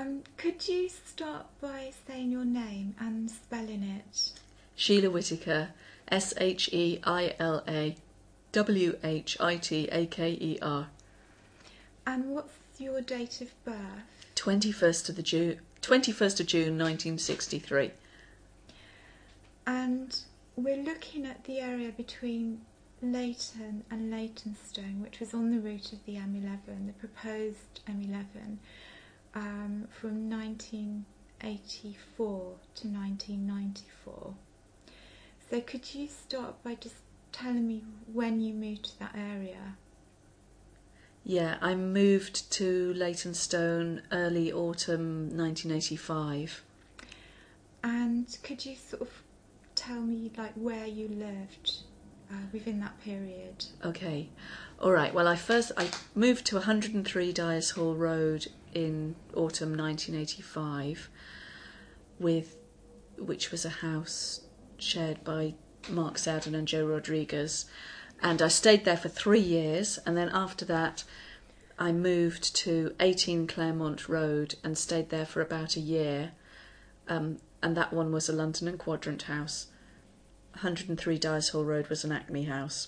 Could you start by saying your name and spelling it? Sheila Whittaker, SHEILA WHITAKER. And what's your date of birth? 21st of June 1963. And we're looking at the area between Leighton and Leytonstone, which was on the route of the M11, the proposed M11, from 1984 to 1994. So could you start by just telling me when you moved to that area? Yeah, I moved to Leytonstone early autumn 1985. And could you sort of tell me like where you lived within that period? Okay, all right. Well, I moved to 103 Dyers Hall Road in autumn 1985, which was a house shared by Mark Sowden and Joe Rodriguez, and I stayed there for 3 years, and then after that I moved to 18 Claremont Road and stayed there for about a year, and that one was a London and Quadrant house. 103 Dyers Hall Road was an Acme house.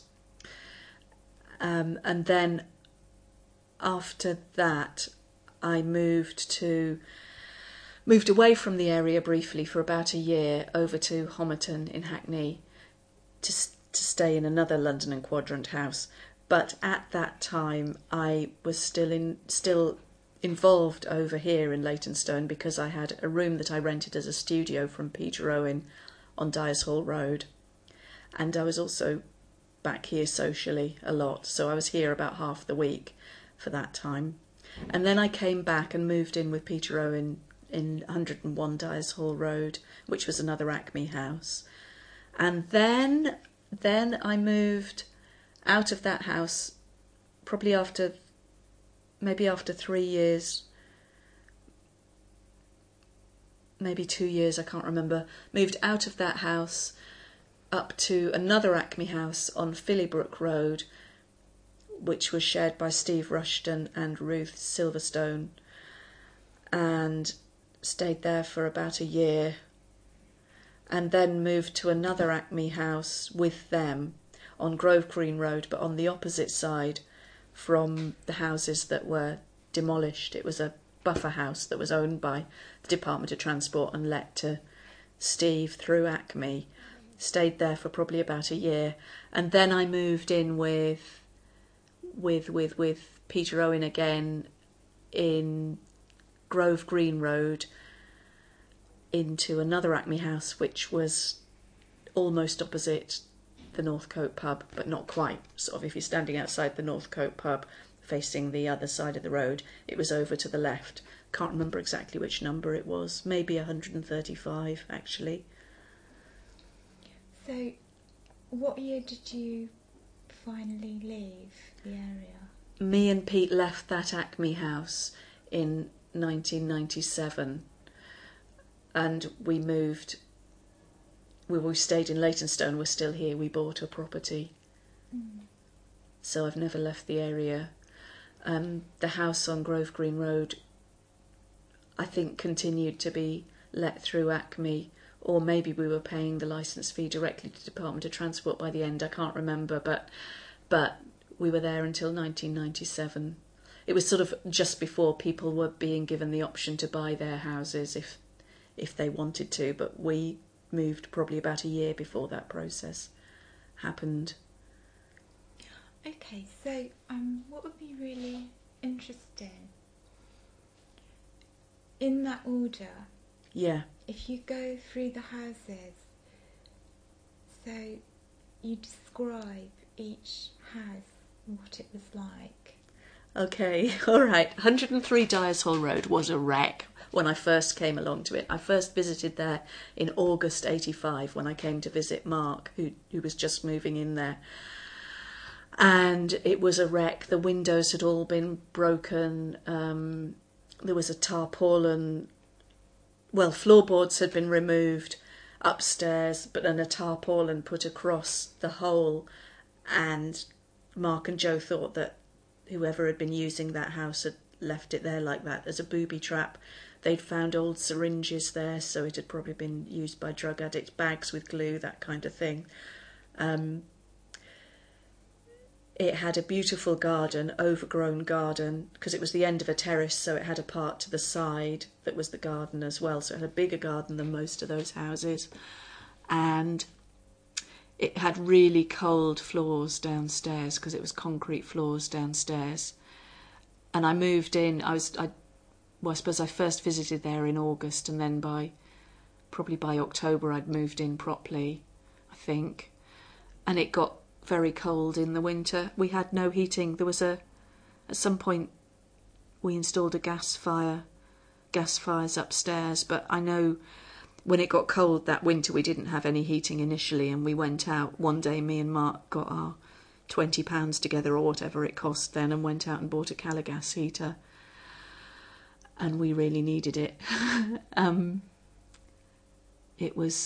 And then after that I moved away from the area briefly for about a year over to Homerton in Hackney to stay in another London and Quadrant house. But at that time I was still involved over here in Leytonstone because I had a room that I rented as a studio from Peter Owen on Dyers Hall Road, and I was also back here socially a lot, so I was here about half the week for that time. And then I came back and moved in with Peter Owen in 101 Dyers Hall Road, which was another Acme house. And then I moved out of that house probably after 3 years, maybe 2 years, I can't remember. Moved out of that house up to another Acme house on Phillybrook Road, which was shared by Steve Rushton and Ruth Silverstone, and stayed there for about a year, and then moved to another Acme house with them on Grove Green Road, but on the opposite side from the houses that were demolished. It was a buffer house that was owned by the Department of Transport and let to Steve through Acme. Stayed there for probably about a year, and then I moved in with Peter Owen again in Grove Green Road into another Acme house, which was almost opposite the Northcote pub, but not quite. Sort of, if you're standing outside the Northcote pub facing the other side of the road, it was over to the left. Can't remember exactly which number it was, maybe 135 actually. So what year did you finally leave the area? Me and Pete left that Acme house in 1997, and we moved. We stayed in Leytonstone. We're still here. We bought a property, so I've never left the area. The house on Grove Green Road, I think, continued to be let through Acme, or maybe we were paying the licence fee directly to the Department of Transport by the end. I can't remember, but we were there until 1997. It was sort of just before people were being given the option to buy their houses if they wanted to, but we moved probably about a year before that process happened. Okay, so what would be really interesting in that order? Yeah. If you go through the houses, so you describe each house, what it was like. Okay, all right. 103 Dyers Hall Road was a wreck when I first came along to it. I first visited there in August 85 when I came to visit Mark, who was just moving in there. And it was a wreck. The windows had all been broken. There was a tarpaulin. Well, floorboards had been removed upstairs, but then a tarpaulin put across the whole. And Mark and Joe thought that whoever had been using that house had left it there like that as a booby trap, they'd found old syringes there, so it had probably been used by drug addicts, bags with glue, that kind of thing. It had a beautiful garden, overgrown garden, because it was the end of a terrace, so it had a part to the side that was the garden as well. So it had a bigger garden than most of those houses. And it had really cold floors downstairs, because it was concrete floors downstairs. And I moved in, I suppose I first visited there in August, and then probably by October I'd moved in properly, I think. And it got very cold in the winter. We had no heating. There was at some point we installed a gas fires upstairs, but I know when it got cold that winter we didn't have any heating initially, and we went out one day, me and Mark got our £20 together or whatever it cost then, and went out and bought a Caligas heater, and we really needed it. It was,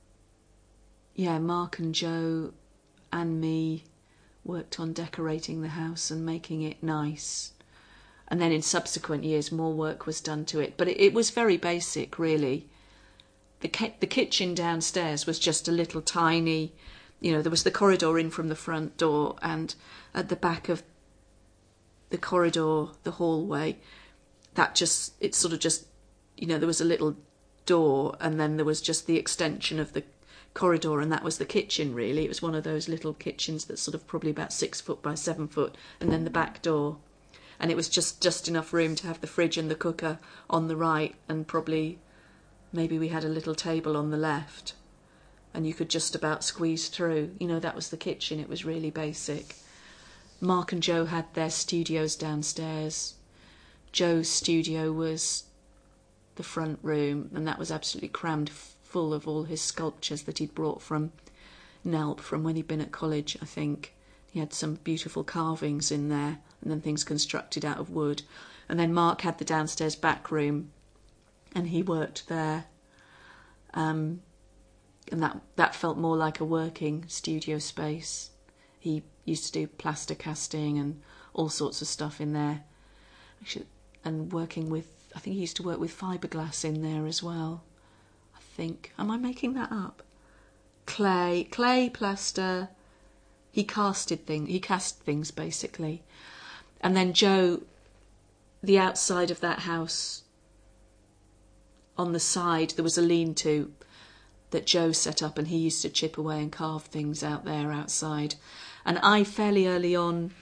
Mark and Joe and me worked on decorating the house and making it nice. And then in subsequent years more work was done to it. But it was very basic, really. The kitchen downstairs was just a little tiny, there was the corridor in from the front door, and at the back of the corridor, the hallway, there was a little door, and then there was just the extension of the corridor, and that was the kitchen, really. It was one of those little kitchens that's sort of probably about 6 foot by 7 foot, and then the back door. And it was just enough room to have the fridge and the cooker on the right, and maybe we had a little table on the left, and you could just about squeeze through. That was the kitchen. It was really basic. Mark and Joe had their studios downstairs. Joe's studio was the front room, and that was absolutely crammed full of all his sculptures that he'd brought from Nelp from when he'd been at college, I think. He had some beautiful carvings in there, and then things constructed out of wood. And then Mark had the downstairs back room, and he worked there. And that felt more like a working studio space. He used to do plaster casting and all sorts of stuff in there. And I think he used to work with fiberglass in there as well. Am I making that up? Clay, plaster. He cast things basically. And then Joe, the outside of that house, on the side there was a lean-to that Joe set up, and he used to chip away and carve things out there outside. And I fairly early on,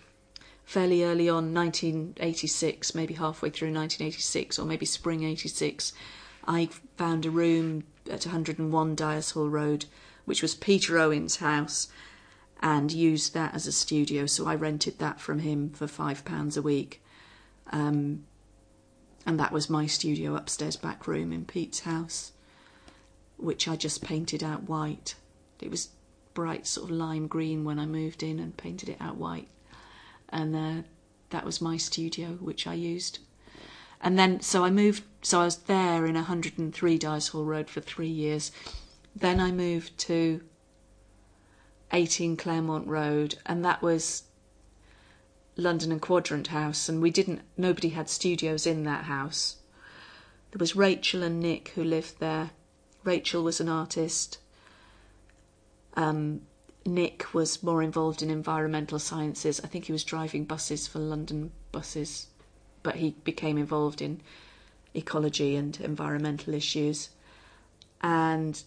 1986, maybe halfway through 1986, or maybe spring 86, I found a room at 101 Dyers Hall Road, which was Peter Owen's house, and used that as a studio. So I rented that from him for £5 a week. And that was my studio upstairs back room in Pete's house, which I just painted out white. It was bright sort of lime green when I moved in, and painted it out white. And that was my studio, which I used. And then, so I was there in 103 Dyers Hall Road for 3 years. Then I moved to 18 Claremont Road, and that was London and Quadrant House, and nobody had studios in that house. There was Rachel and Nick who lived there. Rachel was an artist. Nick was more involved in environmental sciences. I think he was driving buses for London Buses, but he became involved in ecology and environmental issues. And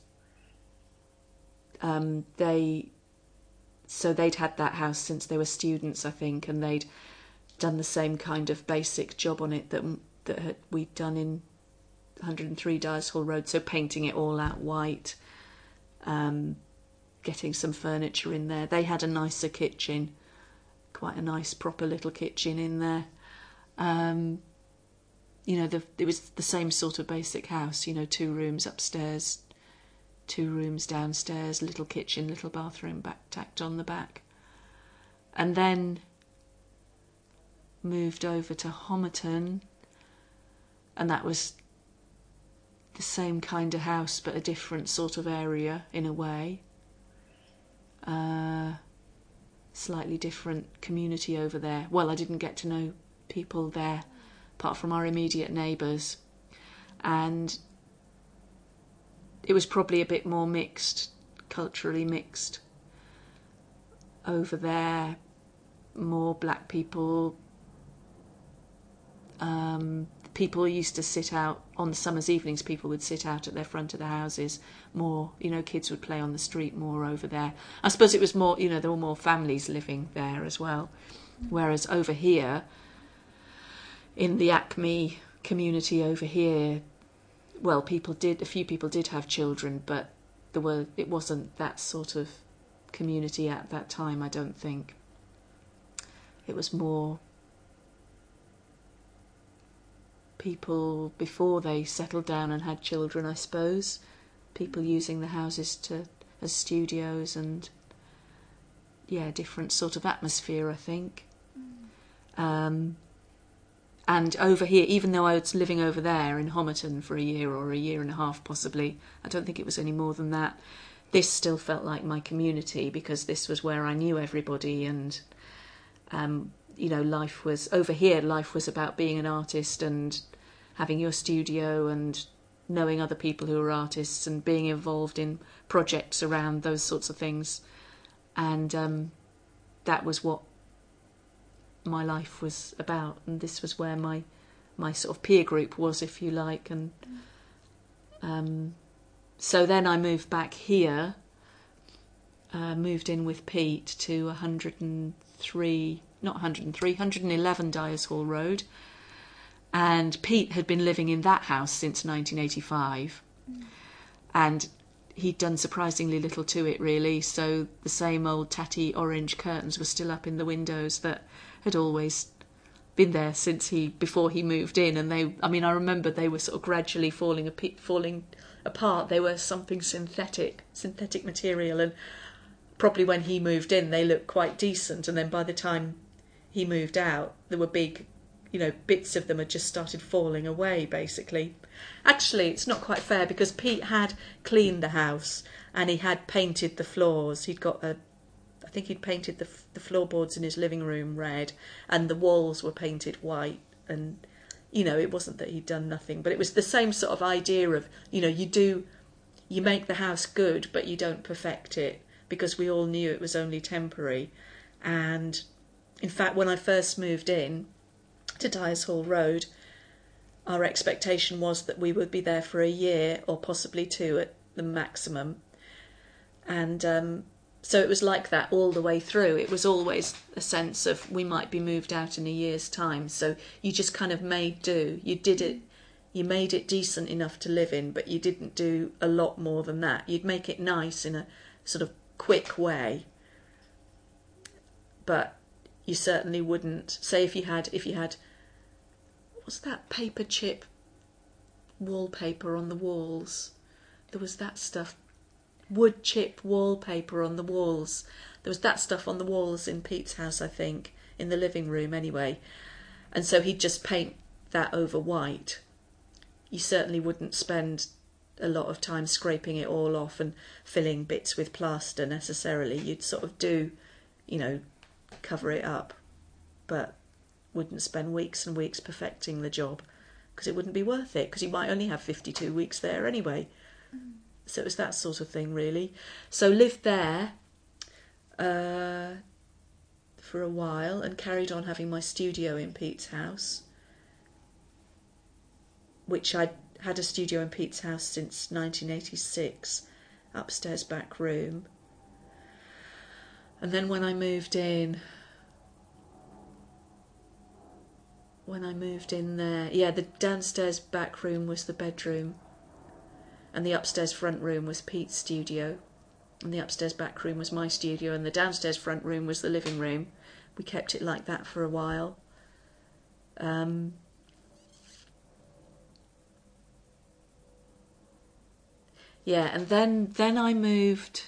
they'd had that house since they were students, I think, and they'd done the same kind of basic job on it that we'd done in 103 Dyers Hall Road, so painting it all out white, getting some furniture in there. They had a nicer kitchen, quite a nice proper little kitchen in there. It was the same sort of basic house, 2 rooms upstairs, 2 rooms downstairs, little kitchen, little bathroom tacked on the back. And then moved over to Homerton, and that was the same kind of house but a different sort of area in a way. Slightly different community over there. Well, I didn't get to know people there apart from our immediate neighbours. and it was probably a bit more mixed, culturally mixed over there, more black people. People used to sit out on summer's evenings. People would sit out at their front of the houses more. Kids would play on the street more over there. I suppose it was more, there were more families living there as well. Whereas over here, in the Acme community over here, well, a few people did have children, but it wasn't that sort of community at that time, I don't think. It was more people before they settled down and had children, I suppose. People using the houses as studios and, different sort of atmosphere, I think. And over here, even though I was living over there in Homerton for a year or a year and a half possibly, I don't think it was any more than that, this still felt like my community, because this was where I knew everybody, and life was about being an artist and having your studio and knowing other people who are artists and being involved in projects around those sorts of things. And that was what my life was about, and this was where my sort of peer group was, if you like. And so then I moved back here, moved in with Pete to 111 Dyers Hall Road, and Pete had been living in that house since 1985, and he'd done surprisingly little to it, really. So the same old tatty orange curtains were still up in the windows that had always been there before he moved in, and I remember they were sort of gradually falling apart. They were something synthetic material, and probably when he moved in they looked quite decent, and then by the time he moved out there were big, bits of them had just started falling away, basically. Actually, it's not quite fair, because Pete had cleaned the house and he had painted the floors. I think he'd painted the floorboards in his living room red, and the walls were painted white, and it wasn't that he'd done nothing, but it was the same sort of idea of, you make the house good but you don't perfect it, because we all knew it was only temporary. And in fact, when I first moved in to Dyers Hall Road, our expectation was that we would be there for a year or possibly 2 at the maximum, and so it was like that all the way through. It was always a sense of we might be moved out in a year's time, so you just kind of made do. You made it decent enough to live in, but you didn't do a lot more than that. You'd make it nice in a sort of quick way, but you certainly wouldn't say if you had what's that paper chip wallpaper on the walls? There was that stuff. Wood chip wallpaper on the walls. There was that stuff on the walls in Pete's house, I think, in the living room anyway. And so he'd just paint that over white. You certainly wouldn't spend a lot of time scraping it all off and filling bits with plaster necessarily. You'd sort of do, cover it up, but wouldn't spend weeks and weeks perfecting the job, because it wouldn't be worth it, because you might only have 52 weeks there anyway. So it was that sort of thing, really. So lived there for a while and carried on having my studio in Pete's house, which I'd had a studio in Pete's house since 1986, upstairs back room. And then when I moved in there, the downstairs back room was the bedroom, and the upstairs front room was Pete's studio, and the upstairs back room was my studio, and the downstairs front room was the living room. We kept it like that for a while. And then I moved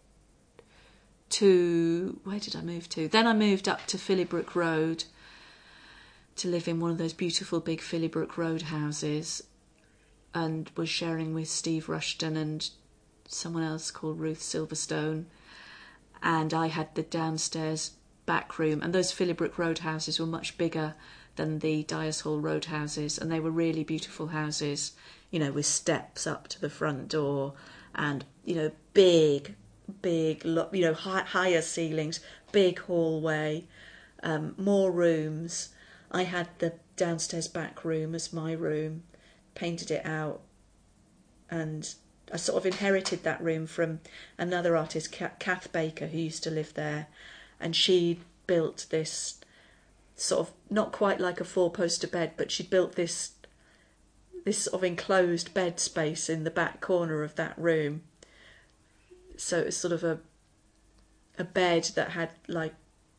to... Where did I move to? Then I moved up to Phillybrook Road to live in one of those beautiful big Phillybrook Road houses, and was sharing with Steve Rushton and someone else called Ruth Silverstone, and I had the downstairs back room, and those Phillybrook Road houses were much bigger than the Dyers Hall Road houses, and they were really beautiful houses, you know, with steps up to the front door, and, you know, big, you know, higher ceilings, big hallway, more rooms. I had the downstairs back room as my room, painted it out, and I sort of inherited that room from another artist, Kath Baker, who used to live there, and she built this sort of, not quite like a four-poster bed, but she built this sort of enclosed bed space in the back corner of that room. So it was sort of a bed that had like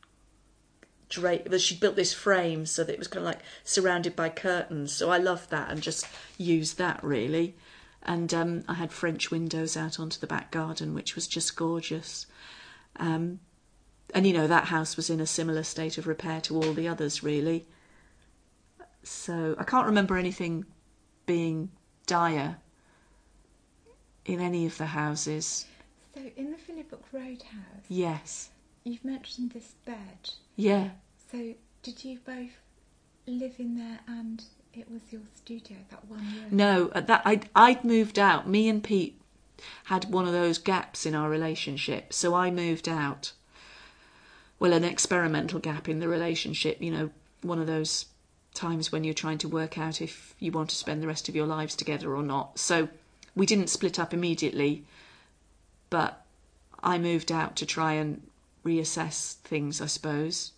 she built this frame so that it was kind of like surrounded by curtains. So I loved that and just used that really. And I had French windows out onto the back garden, which was just gorgeous. And, you know, that house was in a similar state of repair to all the others, really. So I can't remember anything being dire in any of the houses. So in the Philipbrook Road house, yes, you've mentioned this bed. Yeah. So did you both live in there and it was your studio that 1 year? No, I'd moved out. Me and Pete had one of those gaps in our relationship, so I moved out. Well, an experimental gap in the relationship, you know, one of those times when you're trying to work out if you want to spend the rest of your lives together or not. So we didn't split up immediately, but I moved out to try and reassess things, I suppose.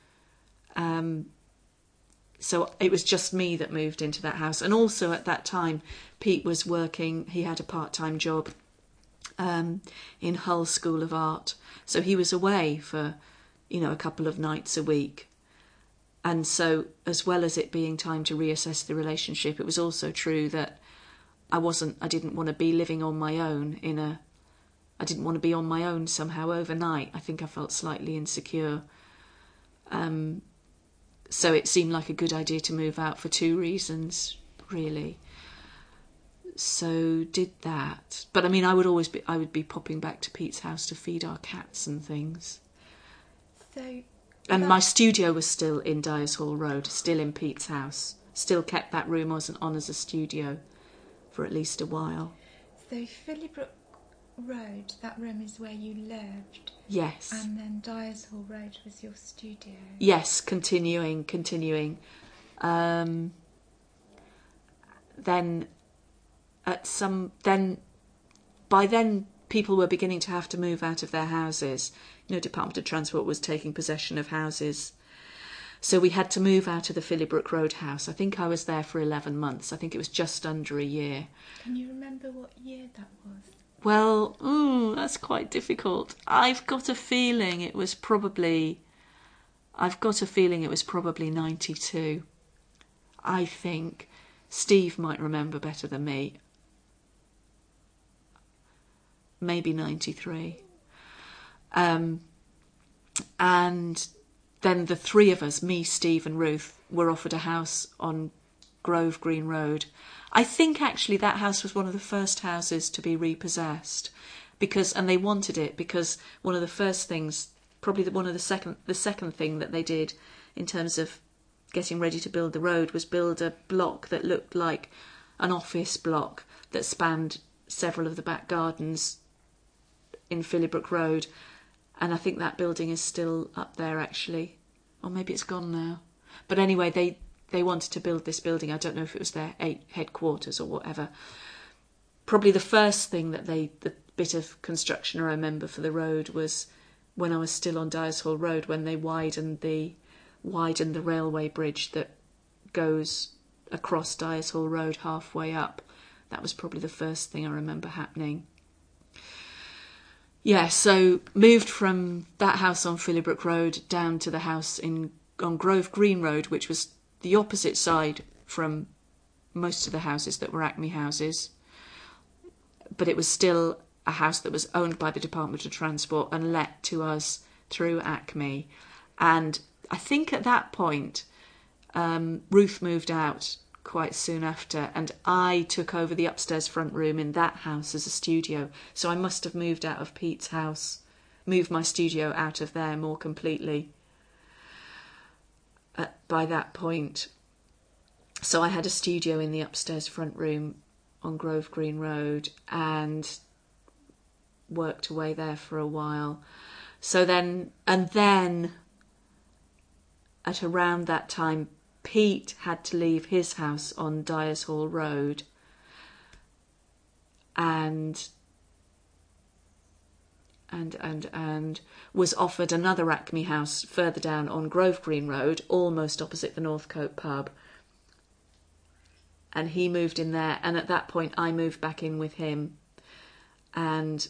So it was just me that moved into that house. And also at that time, Pete was working, he had a part-time job in Hull School of Art. So he was away for, you know, a couple of nights a week. And so as well as it being time to reassess the relationship, it was also true that I didn't want to be living on my own I didn't want to be on my own somehow overnight. I think I felt slightly insecure. So it seemed like a good idea to move out for two reasons, really. So did that. But I mean, I would be popping back to Pete's house to feed our cats and things. And my studio was still in Dyers Hall Road, still in Pete's house. Still kept that room on as a studio for at least a while. So Philipbrook Road, that room is where you lived? Yes. And then Dyers Hall Road was your studio? Yes, continuing. By then people were beginning to have to move out of their houses. You know, Department of Transport was taking possession of houses. So we had to move out of the Philipbrook Road house. I think I was there for 11 months. I think it was just under a year. Can you remember what year that was? Well, that's quite difficult. I've got a feeling it was probably 92. I think. Steve might remember better than me. Maybe 93. And then the three of us, me, Steve and Ruth, were offered a house on Grove Green Road. I think actually that house was one of the first houses to be repossessed, and they wanted it because one of the first things, probably the second thing that they did in terms of getting ready to build the road was build a block that looked like an office block that spanned several of the back gardens in Philipbrook Road. And I think that building is still up there, actually. Or maybe it's gone now. But anyway, they wanted to build this building. I don't know if it was their headquarters or whatever. Probably the first thing the bit of construction I remember for the road was when I was still on Dyers Hall Road, when they widened the railway bridge that goes across Dyers Hall Road halfway up. That was probably the first thing I remember happening. Yeah, so moved from that house on Philipbrook Road down to the house on Grove Green Road, which was the opposite side from most of the houses that were Acme houses. But it was still a house that was owned by the Department of Transport and let to us through Acme. And I think at that point, Ruth moved out quite soon after, and I took over the upstairs front room in that house as a studio. So I must have moved out of Pete's house, moved my studio out of there more completely by that point, so I had a studio in the upstairs front room on Grove Green Road and worked away there for a while. So then at around that time, Pete had to leave his house on Dyers Hall Road and was offered another Acme house further down on Grove Green Road, almost opposite the Northcote pub. And he moved in there, and at that point I moved back in with him. And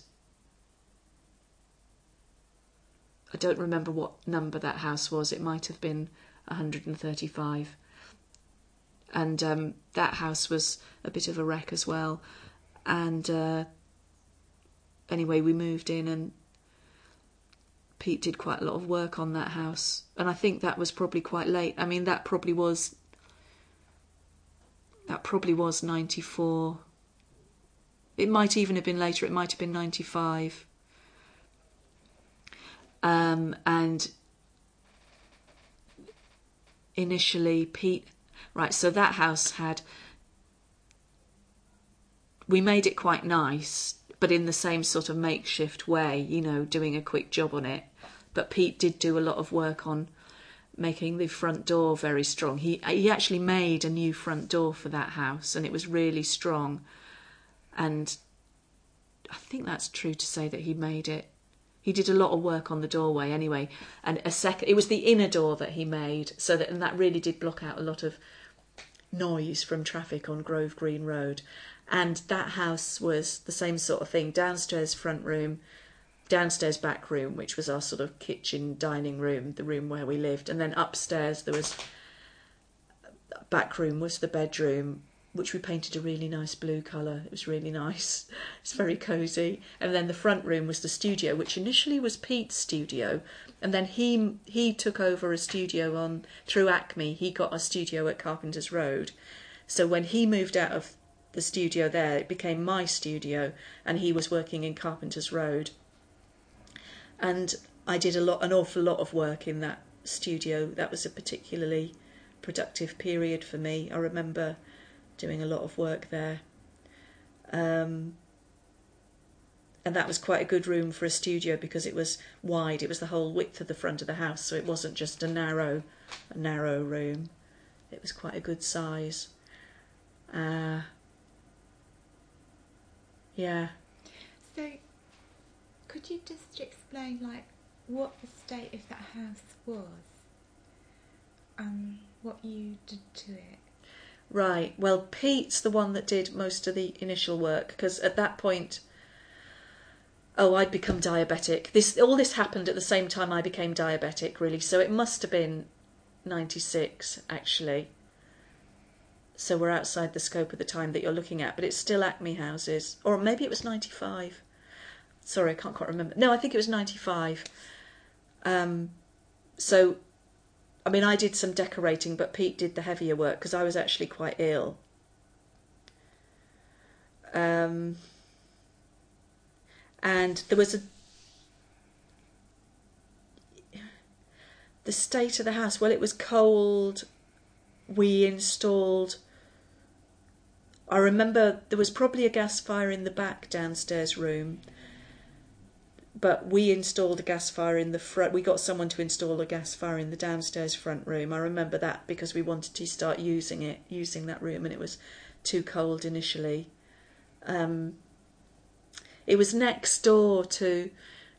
I don't remember what number that house was. It might have been 135. And that house was a bit of a wreck as well. And anyway, we moved in, and Pete did quite a lot of work on that house. And I think that was probably quite late. I mean, that probably was 94. It might even have been later. It might have been 95. And initially Pete... Right, so that house we made it quite nice, but in the same sort of makeshift way, you know, doing a quick job on it. But Pete did do a lot of work on making the front door very strong. He actually made a new front door for that house, and it was really strong. And I think that's true to say that he made it. He did a lot of work on the doorway anyway. And it was the inner door that he made, and that really did block out a lot of noise from traffic on Grove Green Road. And that house was the same sort of thing. Downstairs front room, downstairs back room, which was our sort of kitchen dining room, the room where we lived. And then upstairs there was, back room was the bedroom, which we painted a really nice blue colour. It was really nice. It's very cosy. And then the front room was the studio, which initially was Pete's studio. And then he took over a studio through Acme. He got a studio at Carpenter's Road. So when he moved out of the studio there, it became my studio, and he was working in Carpenter's Road. And I did an awful lot of work in that studio. That was a particularly productive period for me. I remember doing a lot of work there. And that was quite a good room for a studio because it was wide. It was the whole width of the front of the house, so it wasn't just a narrow room. It was quite a good size. Yeah. So, could you just explain, like, what the state of that house was? What you did to it? Right. Well, Pete's the one that did most of the initial work, because at that point, I'd become diabetic. All this happened at the same time I became diabetic, really. So it must have been 96, actually. So we're outside the scope of the time that you're looking at, but it's still Acme houses. Or maybe it was 95. Sorry, I can't quite remember. No, I think it was 95. So, I mean, I did some decorating, but Pete did the heavier work because I was actually quite ill. And there was the state of the house. Well, it was cold. We installed... I remember there was probably a gas fire in the back downstairs room, but we installed a gas fire in the front. We got someone to install a gas fire in the downstairs front room. I remember that because we wanted to start using that room, and it was too cold initially. It was next door to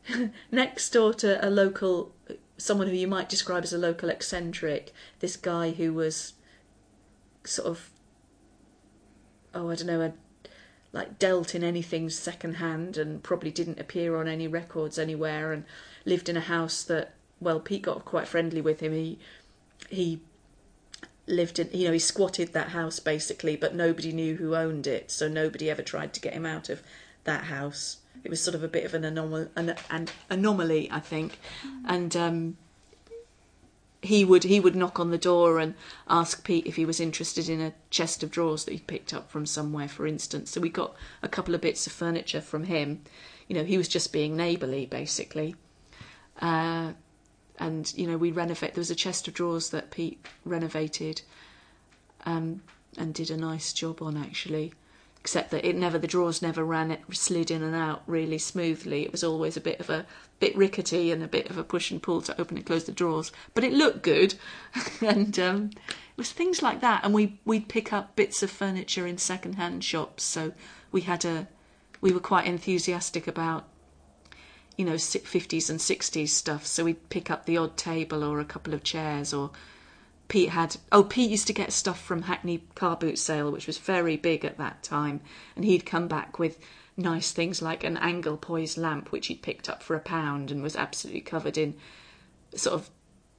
a local, someone who you might describe as a local eccentric. This guy who was sort of, I don't know, like dealt in anything second hand and probably didn't appear on any records anywhere, and lived in a house that, well, Pete got quite friendly with him. He lived in, he squatted that house basically, but nobody knew who owned it, so nobody ever tried to get him out of that house. It was sort of a bit of an anomaly, I think. And he would knock on the door and ask Pete if he was interested in a chest of drawers that he'd picked up from somewhere, for instance. So we got a couple of bits of furniture from him. He was just being neighbourly, basically. And and we renovate. There was a chest of drawers that Pete renovated, and did a nice job on, actually. Except that the drawers never slid in and out really smoothly. It was always a bit rickety and a bit of a push and pull to open and close the drawers. But it looked good, and it was things like that. And we'd pick up bits of furniture in second-hand shops. So we were quite enthusiastic about 50s and 60s stuff. So we'd pick up the odd table or a couple of chairs, or Pete used to get stuff from Hackney Car Boot Sale, which was very big at that time, and he'd come back with nice things like an angle poise lamp, which he'd picked up for £1 and was absolutely covered in sort of,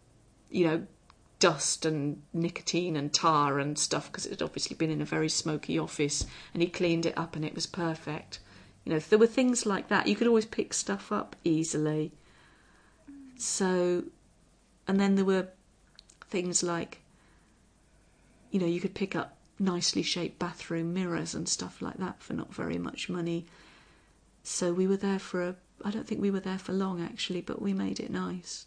dust and nicotine and tar and stuff, because it had obviously been in a very smoky office, and he cleaned it up and it was perfect. If there were things like that, you could always pick stuff up easily. So, and then there were things like, you could pick up nicely shaped bathroom mirrors and stuff like that for not very much money. So we were there I don't think we were there for long, actually, but we made it nice.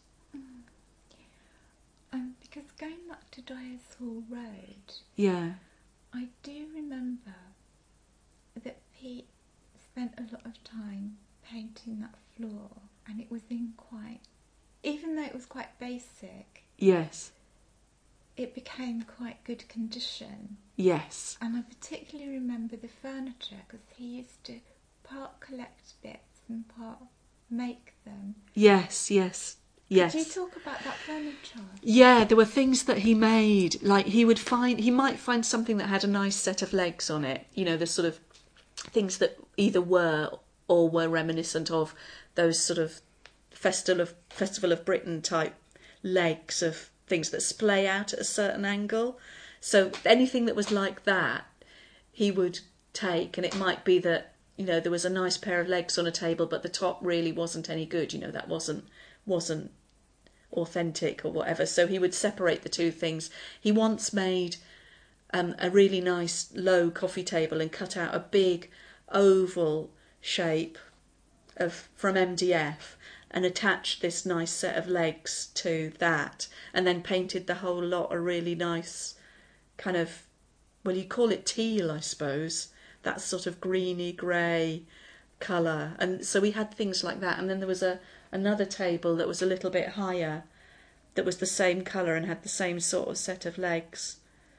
Because going back to Dyers Hall Road, yeah, I do remember that Pete spent a lot of time painting that floor, and it was even though it was quite basic, yes, it became quite good condition. Yes. And I particularly remember the furniture, because he used to part collect bits and part make them. Yes. Could you talk about that furniture? Yeah, there were things that he made. Like he might find something that had a nice set of legs on it. The sort of things that either were or were reminiscent of those sort of Festival of Britain type legs of things that splay out at a certain angle. So anything that was like that, he would take, and it might be that, there was a nice pair of legs on a table, but the top really wasn't any good. That wasn't authentic or whatever. So he would separate the two things. He once made a really nice low coffee table and cut out a big oval shape from MDF and attached this nice set of legs to that, and then painted the whole lot a really nice kind of, well, you call it teal, I suppose, that sort of greeny grey colour. And so we had things like that. And then there was another table that was a little bit higher that was the same colour and had the same sort of set of legs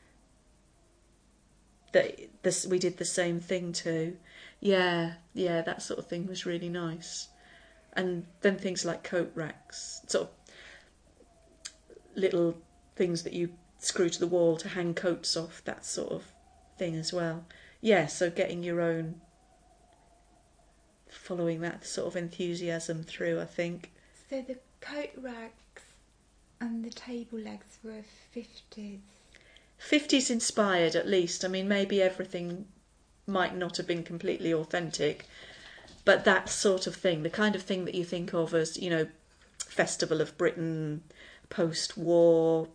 that we did the same thing to. Yeah, that sort of thing was really nice. And then things like coat racks, sort of little things that you screw to the wall to hang coats off, that sort of thing as well. Yeah, so getting your own, following that sort of enthusiasm through, I think. So the coat racks and the table legs were 50s? 50s inspired, at least. I mean, maybe everything might not have been completely authentic, but that sort of thing, the kind of thing that you think of as, Festival of Britain, post-war,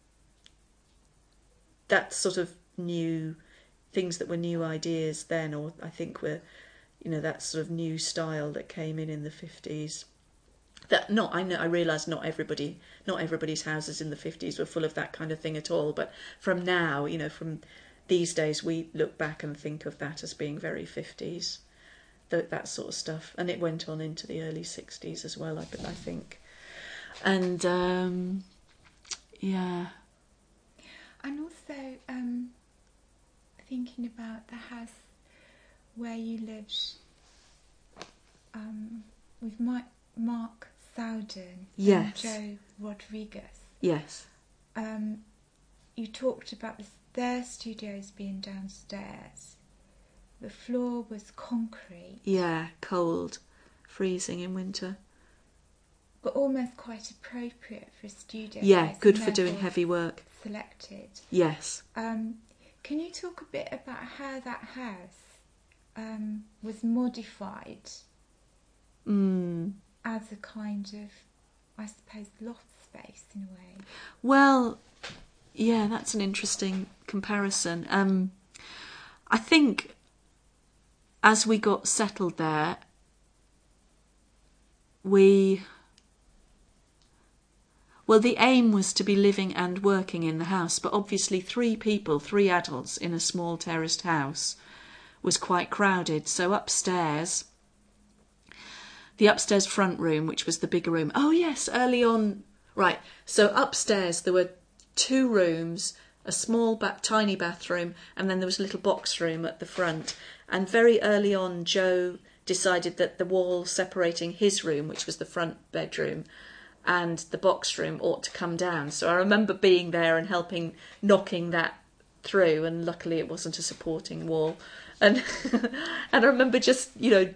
that sort of new things that were new ideas then, or I think were, that sort of new style that came in the 50s. I realise not everybody's houses in the 50s were full of that kind of thing at all, but from now, from these days, we look back and think of that as being very 50s, that sort of stuff. And it went on into the early 60s as well, I think. And, yeah. And also, thinking about the house where you lived with Mark Sowden and Joe Rodriguez. Yes. You talked about their studios being downstairs. The floor was concrete. Yeah, cold, freezing in winter. But almost quite appropriate for a studio. Yeah, good for doing heavy work. Selected. Yes. Can you talk a bit about how that house was modified as a kind of, I suppose, loft space in a way? Well, yeah, that's an interesting comparison. I think as we got settled there, we Well, the aim was to be living and working in the house, but obviously 3 people, 3 adults in a small terraced house was quite crowded. So upstairs, the upstairs front room, which was the bigger room. Oh yes, early on. Right, so upstairs there were 2 rooms, a small tiny bathroom, and then there was a little box room at the front. And very early on, Joe decided that the wall separating his room, which was the front bedroom, and the box room ought to come down. So I remember being there and helping knocking that through, and luckily it wasn't a supporting wall. And and I remember just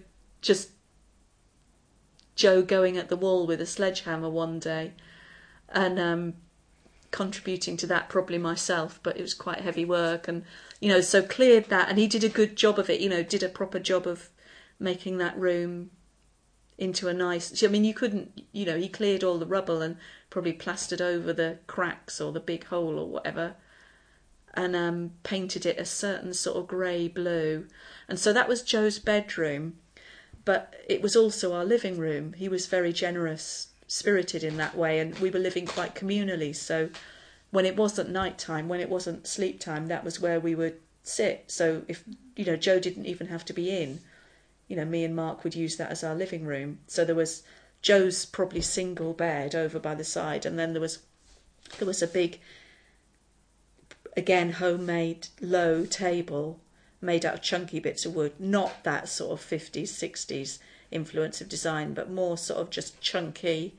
Joe going at the wall with a sledgehammer one day, and contributing to that probably myself, but it was quite heavy work, and so cleared that, and he did a good job of it, did a proper job of making that room into a nice, I mean, you couldn't, he cleared all the rubble and probably plastered over the cracks or the big hole or whatever, and painted it a certain sort of grey blue. And so that was Joe's bedroom, but it was also our living room. He was very generous spirited in that way, and we were living quite communally, so when it wasn't night time, when it wasn't sleep time, that was where we would sit. So if Joe didn't even have to be in, me and Mark would use that as our living room. So there was Joe's probably single bed over by the side, and then there was a big, again, homemade low table made out of chunky bits of wood, not that sort of 50s, 60s influence of design, but more sort of just chunky,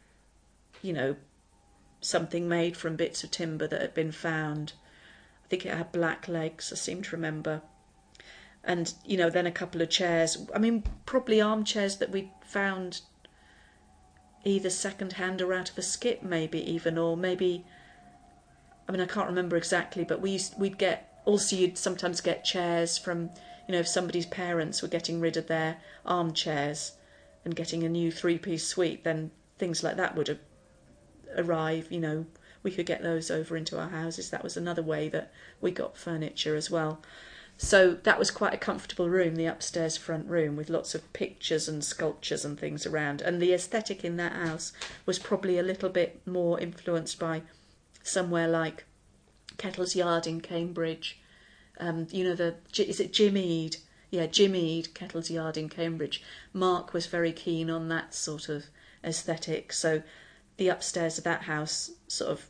something made from bits of timber that had been found. I think it had black legs, I seem to remember. And, then a couple of chairs. I mean, probably armchairs that we'd found either second hand or out of a skip, maybe even, or maybe, I mean, I can't remember exactly, but we'd get, also you'd sometimes get chairs from, if somebody's parents were getting rid of their armchairs and getting a new 3-piece suite, then things like that would arrive, we could get those over into our houses. That was another way that we got furniture as well. So that was quite a comfortable room, the upstairs front room, with lots of pictures and sculptures and things around. And the aesthetic in that house was probably a little bit more influenced by somewhere like Kettle's Yard in Cambridge. Is it Jim Eade? Yeah, Jim Eade, Kettle's Yard in Cambridge. Mark was very keen on that sort of aesthetic. So the upstairs of that house sort of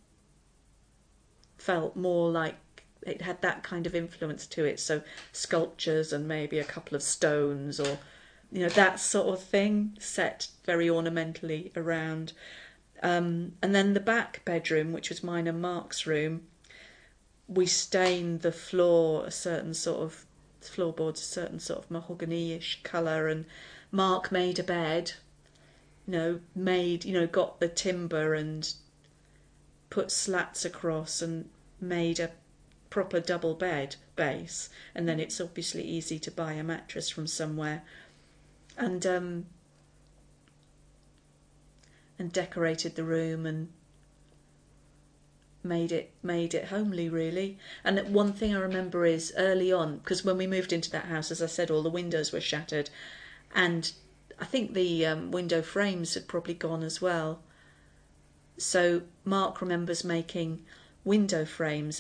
felt more like it had that kind of influence to it. So sculptures and maybe a couple of stones, or that sort of thing, set very ornamentally around. And then the back bedroom, which was mine and Mark's room, we stained the floor a certain sort of floorboards, a certain sort of mahogany-ish colour, and Mark made a bed, got the timber and put slats across and made a proper double bed base, and then it's obviously easy to buy a mattress from somewhere, and decorated the room and made it homely, really. And one thing I remember is early on, because when we moved into that house, as I said, all the windows were shattered, and I think the window frames had probably gone as well. So Mark remembers making window frames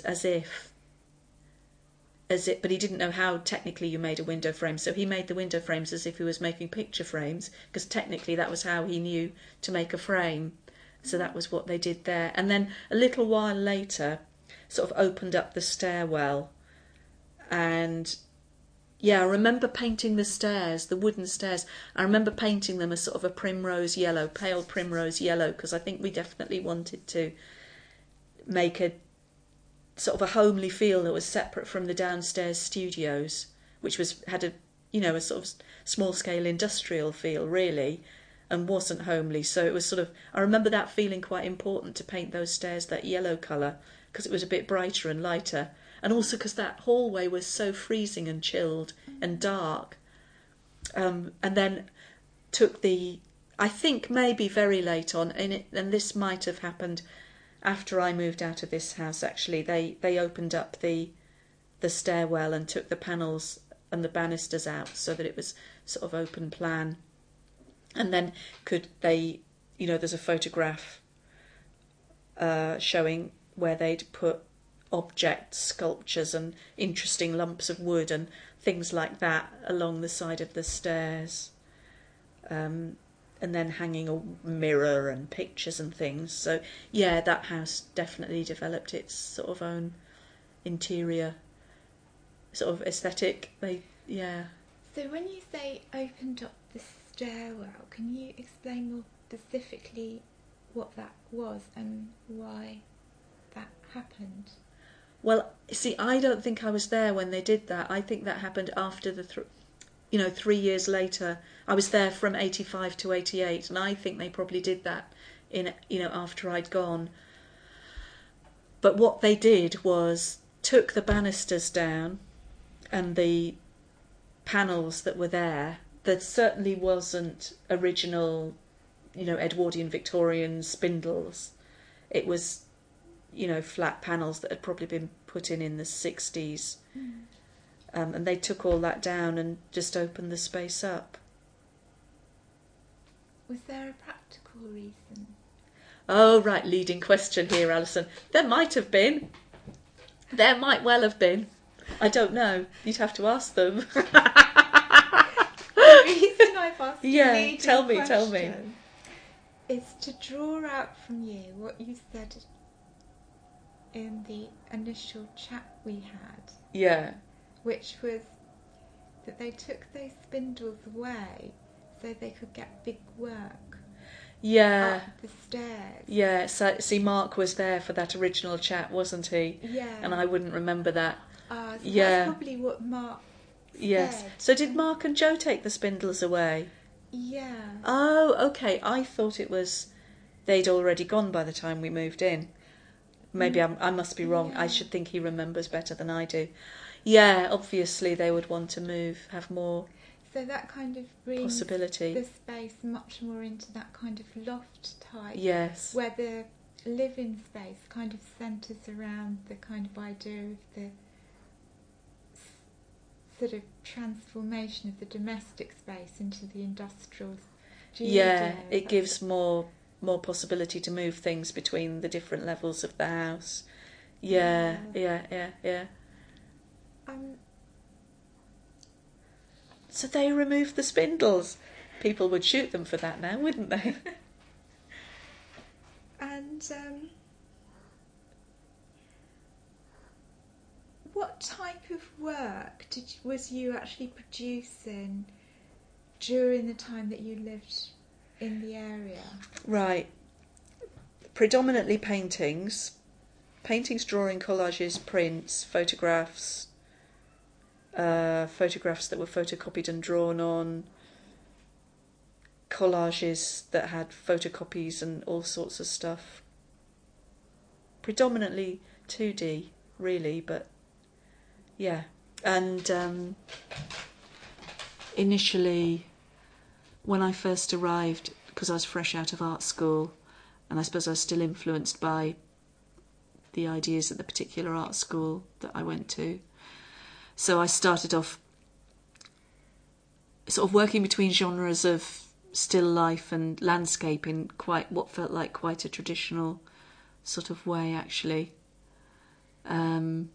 but he didn't know how technically you made a window frame, so he made the window frames as if he was making picture frames, because technically that was how he knew to make a frame. So that was what they did there. And then a little while later, sort of opened up the stairwell, and I remember painting the stairs, the wooden stairs. I remember painting them a sort of a primrose yellow, pale primrose yellow, because I think we definitely wanted to make a sort of a homely feel that was separate from the downstairs studios, which had a sort of small scale industrial feel, really, and wasn't homely. So it was sort of, I remember that feeling quite important, to paint those stairs that yellow colour, because it was a bit brighter and lighter, and also because that hallway was so freezing and chilled and dark. And then I think maybe very late on, and this might have happened after I moved out of this house, actually, they opened up the stairwell and took the panels and the banisters out so that it was sort of open plan. And then there's a photograph showing where they'd put objects, sculptures and interesting lumps of wood and things like that along the side of the stairs. And then hanging a mirror and pictures and things. So, yeah, that house definitely developed its sort of own interior sort of aesthetic. So when you say opened up the stairwell, can you explain more specifically what that was and why that happened? Well, see, I don't think I was there when they did that. I think that happened after 3 years later. I was there from 85 to 88, and I think they probably did that after I'd gone. But what they did was took the banisters down and the panels that were there. There certainly wasn't original, Edwardian Victorian spindles. It was, flat panels that had probably been put in the 60s. And they took all that down and just opened the space up. Was there a practical reason? Oh, right, leading question here, Alison. There might have been. There might well have been. I don't know. You'd have to ask them. The reason I've asked yeah, tell me. Is to draw out from you what you said in the initial chat we had. Yeah. Which was that they took those spindles away so they could get big work. Yeah. Up the stairs. Yeah, so see, Mark was there for that original chat, wasn't he? Yeah. And I wouldn't remember that. So that's probably what Mark Yes. said. So did Mark and Joe take the spindles away? Yeah. Oh, okay. I thought it was they'd already gone by the time we moved in. Maybe I must be wrong. Yeah. I should think he remembers better than I do. Yeah, obviously they would want to move, have more So that kind of brings possibility. the space much more into that kind of loft type. Yes. Where the living space kind of centres around the kind of idea of the sort of transformation of the domestic space into the industrial studio. Yeah, it gives more possibility to move things between the different levels of the house. Yeah. So they removed the spindles. People would shoot them for that now, wouldn't they? And what type of work was you actually producing during the time that you lived in the area? Right. Predominantly paintings, drawing, collages, prints, photographs, photographs that were photocopied and drawn on, collages that had photocopies and all sorts of stuff. Predominantly 2D, really, but yeah. And initially, when I first arrived, because I was fresh out of art school, and I suppose I was still influenced by the ideas at the particular art school that I went to. So I started off sort of working between genres of still life and landscape in what felt like quite a traditional sort of way, actually. And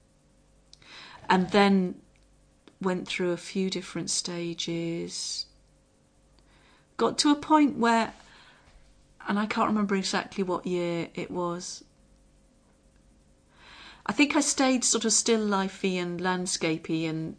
then went through a few different stages. Got to a point where, and I can't remember exactly what year it was, I think I stayed sort of still lifey and landscapey and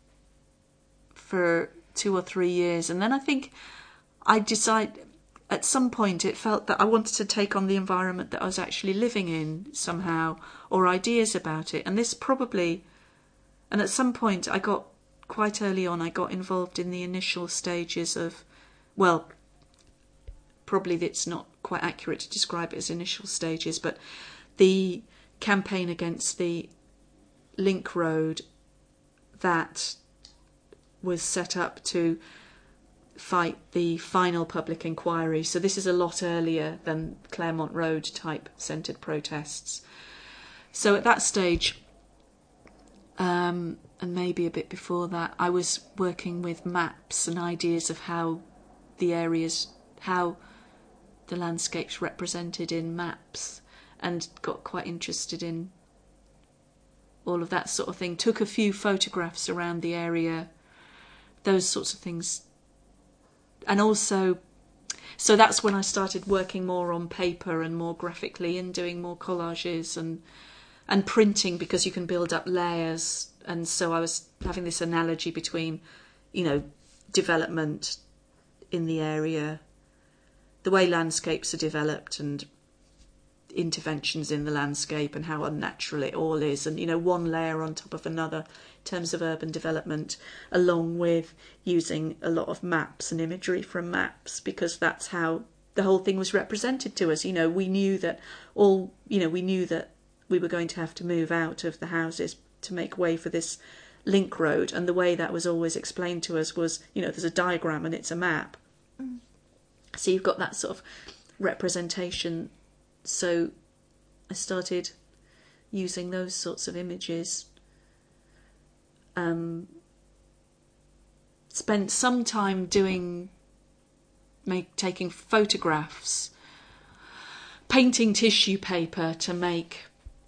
for 2 or 3 years, and then I think I decided at some point it felt that I wanted to take on the environment that I was actually living in somehow, or ideas about it. And this probably, and at some point I got quite early on, I got involved in the initial stages of, well, probably it's not quite accurate to describe it as initial stages, but the campaign against the link road that was set up to fight the final public inquiry. So this is a lot earlier than Claremont Road type centred protests. So at that stage, and maybe a bit before that, I was working with maps and ideas of how the areas, how the landscapes represented in maps. and got quite interested in all of that sort of thing. Took a few photographs around the area, those sorts of things. And also, so that's when I started working more on paper and more graphically and doing more collages and printing, because you can build up layers. And so I was having this analogy between, you know, development in the area, the way landscapes are developed and interventions in the landscape and how unnatural it all is, and, you know, one layer on top of another in terms of urban development, along with using a lot of maps and imagery from maps, because that's how the whole thing was represented to us. You know, we knew that we were going to have to move out of the houses to make way for this link road, and the way that was always explained to us was, you know, there's a diagram and it's a map. So you've got that sort of representation. So I started using those sorts of images. Spent some time taking photographs, painting tissue paper to make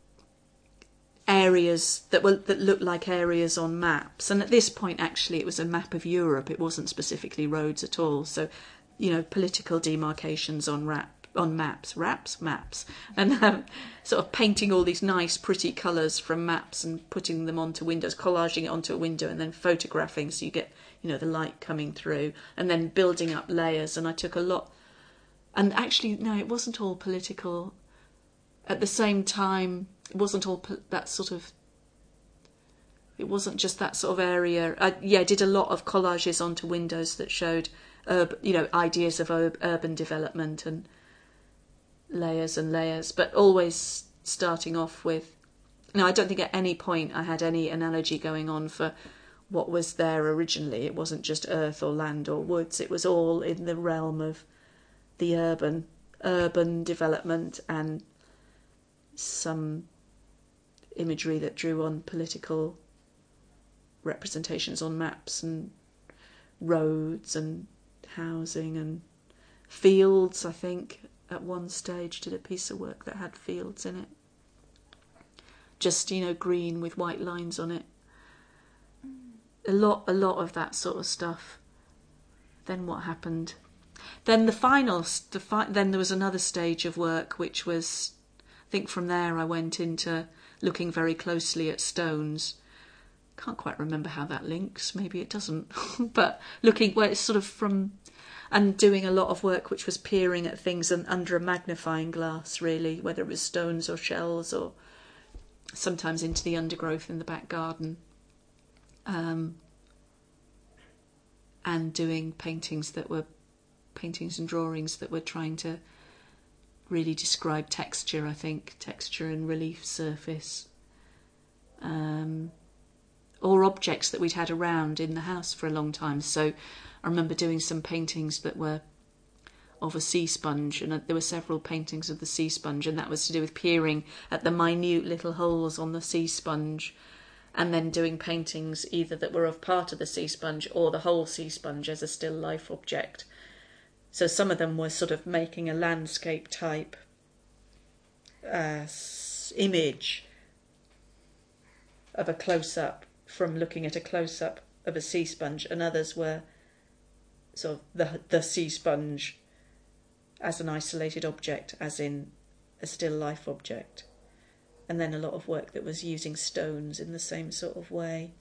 areas that looked like areas on maps. And at this point, actually, it was a map of Europe. It wasn't specifically roads at all. So, you know, political demarcations on maps, and sort of painting all these nice, pretty colours from maps and putting them onto windows, collaging it onto a window, and then photographing so you get, you know, the light coming through, and then building up layers. And I took a lot. And actually, no, it wasn't all political. At the same time, it wasn't all that sort of. It wasn't just that sort of area. I did a lot of collages onto windows that showed, ideas of urban development and layers, but always starting off with. No, I don't think at any point I had any analogy going on for what was there originally. It wasn't just earth or land or woods. It was all in the realm of the urban development, and some imagery that drew on political representations on maps and roads and housing and fields. I think at one stage did a piece of work that had fields in it, just, you know, green with white lines on it. A lot of that sort of stuff. Then what happened? Then then there was another stage of work, which was, I think from there I went into looking very closely at stones. Can't quite remember how that links. Maybe it doesn't. But looking where it's sort of from, and doing a lot of work which was peering at things under a magnifying glass, really, whether it was stones or shells, or sometimes into the undergrowth in the back garden. And doing paintings and drawings that were trying to really describe texture, I think, texture and relief surface, or objects that we'd had around in the house for a long time. So I remember doing some paintings that were of a sea sponge, and there were several paintings of the sea sponge, and that was to do with peering at the minute little holes on the sea sponge, and then doing paintings either that were of part of the sea sponge or the whole sea sponge as a still life object. So some of them were sort of making a landscape type image of a close-up, from looking at a close-up of a sea sponge, and others were sort of the sea sponge as an isolated object, as in a still life object. And then a lot of work that was using stones in the same sort of way.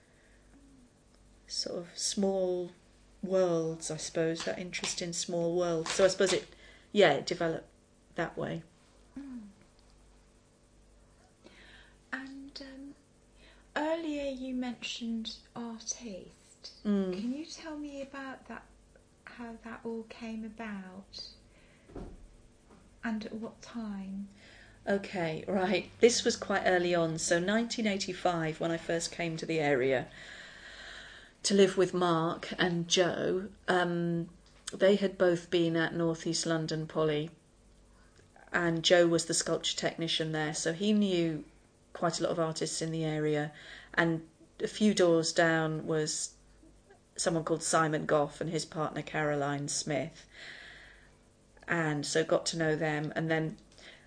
Sort of small worlds, I suppose, that interest in small worlds. So I suppose it developed that way. And earlier you mentioned artiste. Can you tell me about that, how that all came about, and at what time? Okay, right. This was quite early on. So 1985, when I first came to the area to live with Mark and Joe, they had both been at North East London Poly, and Joe was the sculpture technician there, so he knew quite a lot of artists in the area. And a few doors down was someone called Simon Goff and his partner Caroline Smith, and so got to know them. And then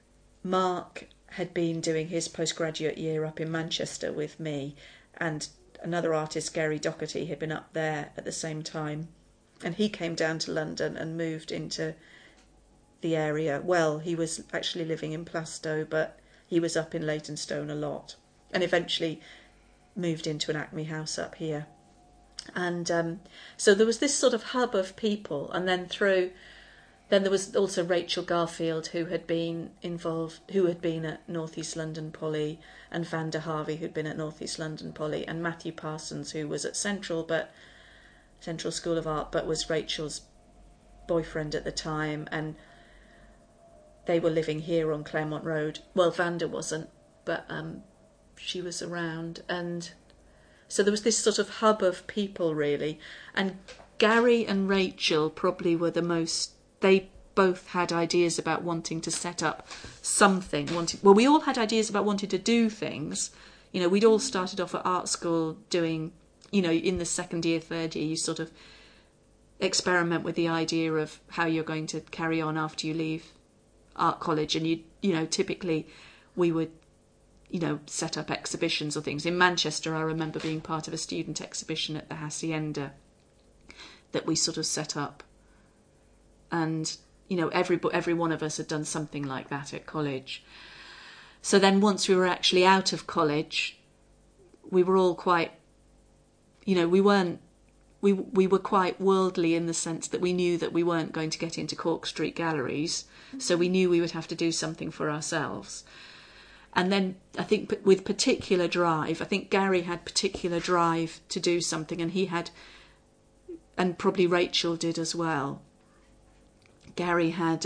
Mark had been doing his postgraduate year up in Manchester with me, and another artist, Gary Doherty, had been up there at the same time, and he came down to London and moved into the area. Well, he was actually living in Plaistow, but he was up in Leytonstone a lot, and eventually moved into an Acme house up here. And so there was this sort of hub of people, and then there was also Rachel Garfield, who had been involved, who had been at North East London Poly, and Vanda Harvey, who'd been at North East London Poly, and Matthew Parsons, who was at Central School of Art, but was Rachel's boyfriend at the time, and they were living here on Claremont Road. Well, Vanda wasn't, but she was around, and so there was this sort of hub of people, really. And Gary and Rachel probably were the most. They both had ideas about wanting to set up something. Well, we all had ideas about wanting to do things. You know, we'd all started off at art school doing, you know, in the second year, third year, you sort of experiment with the idea of how you're going to carry on after you leave art college. And, you know, typically we would, you know, set up exhibitions or things. In Manchester, I remember being part of a student exhibition at the Hacienda that we sort of set up. And, you know, every one of us had done something like that at college. So then once we were actually out of college, we were all quite, you know, we were quite worldly in the sense that we knew that we weren't going to get into Cork Street galleries. So we knew we would have to do something for ourselves. And then I think with particular drive, I think Gary had particular drive to do something, and he had, and probably Rachel did as well. Gary had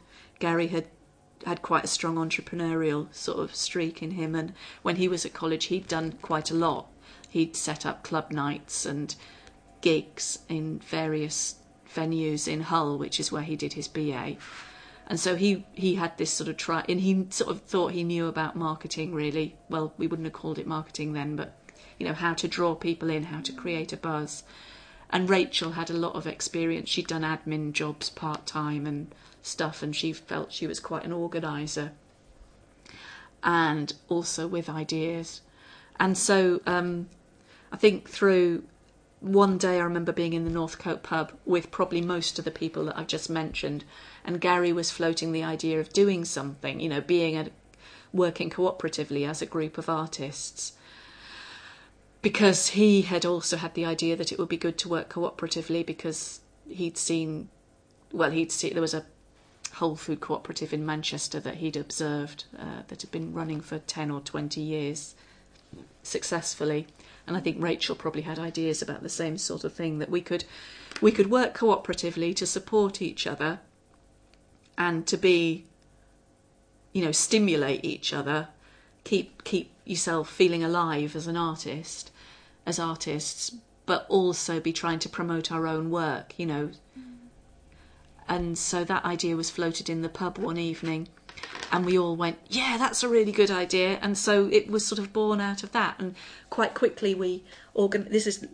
quite a strong entrepreneurial sort of streak in him, and when he was at college he'd done quite a lot. He'd set up club nights and gigs in various venues in Hull, which is where he did his BA. And so he had this sort of and he sort of thought he knew about marketing, really. Well, we wouldn't have called it marketing then, but, you know, how to draw people in, how to create a buzz. And Rachel had a lot of experience. She'd done admin jobs part-time and stuff, and she felt she was quite an organiser and also with ideas. And so I think through one day I remember being in the Northcote pub with probably most of the people that I've just mentioned, and Gary was floating the idea of doing something, you know, working cooperatively as a group of artists. Because he had also had the idea that it would be good to work cooperatively, because he'd seen there was a whole food cooperative in Manchester that he'd observed that had been running for 10 or 20 years successfully. And I think Rachel probably had ideas about the same sort of thing, that we could work cooperatively to support each other and to be, you know, stimulate each other, keep yourself feeling alive as an artist, as artists, but also be trying to promote our own work, you know. And so that idea was floated in the pub one evening, and we all went, yeah, that's a really good idea. And so it was sort of born out of that, and quite quickly we this is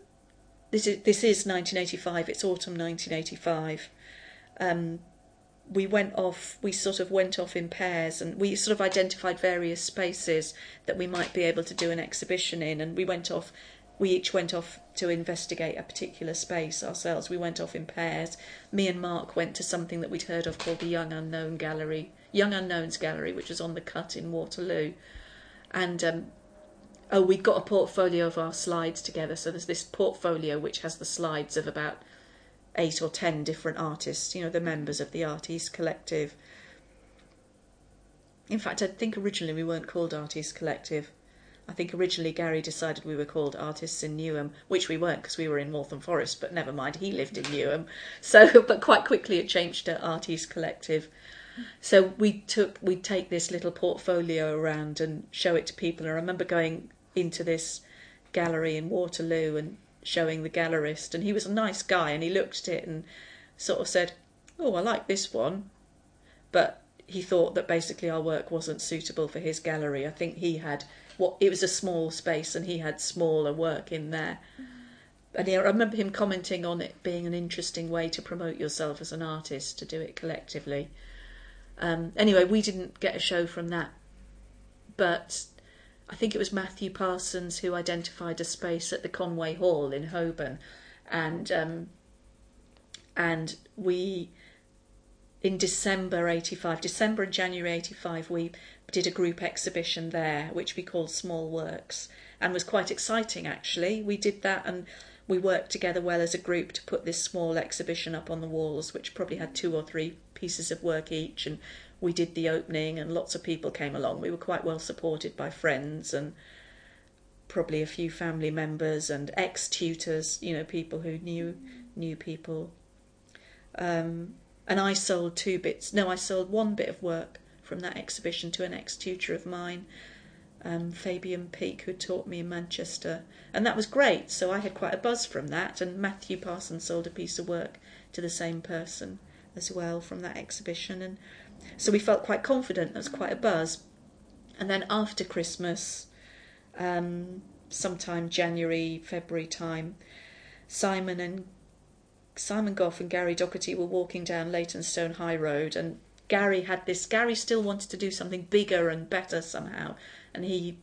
1985. It's autumn 1985. We sort of went off in pairs, and we sort of identified various spaces that we might be able to do an exhibition in, and we each went off to investigate a particular space ourselves. We went off in pairs. Me and Mark went to something that we'd heard of called the Young Unknowns Gallery, which was on the Cut in Waterloo. And we'd got a portfolio of our slides together. So there's this portfolio which has the slides of about 8 or 10 different artists, you know, the members of the Art East Collective. In fact, I think originally we weren't called Art East Collective. I think originally Gary decided we were called Artists in Newham, which we weren't because we were in Waltham Forest, but never mind, he lived in Newham. So, but quite quickly it changed to Art East Collective. So we'd take this little portfolio around and show it to people. And I remember going into this gallery in Waterloo and showing the gallerist, and he was a nice guy, and he looked at it and sort of said, oh, I like this one. But he thought that basically our work wasn't suitable for his gallery. I think it was a small space and he had smaller work in there. And I remember him commenting on it being an interesting way to promote yourself as an artist, to do it collectively. Anyway, we didn't get a show from that, but I think it was Matthew Parsons who identified a space at the Conway Hall in Holborn, and we, in December and January 85, we did a group exhibition there, which we called Small Works, and was quite exciting actually. We did that, and we worked together well as a group to put this small exhibition up on the walls, which probably had 2 or 3 pieces of work each, and we did the opening and lots of people came along. We were quite well supported by friends and probably a few family members and ex-tutors, people who knew people. And I sold I sold 1 bit of work from that exhibition to an ex-tutor of mine, Fabian Peake, who taught me in Manchester, and that was great. So I had quite a buzz from that, and Matthew Parsons sold a piece of work to the same person as well from that exhibition, and so we felt quite confident. There was quite a buzz. And then after Christmas, sometime January, February time, Simon Goff and Gary Docherty were walking down Leytonstone High Road, and Gary still wanted to do something bigger and better somehow, and he,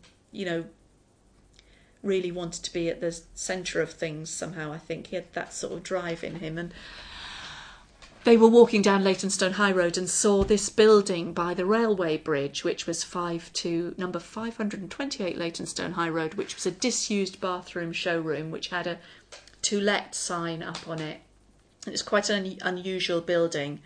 really wanted to be at the centre of things somehow. I think he had that sort of drive in him, and they were walking down Leytonstone High Road and saw this building by the railway bridge, which was number 528 Leytonstone High Road, which was a disused bathroom showroom, which had a to let sign up on it. It was quite an unusual building.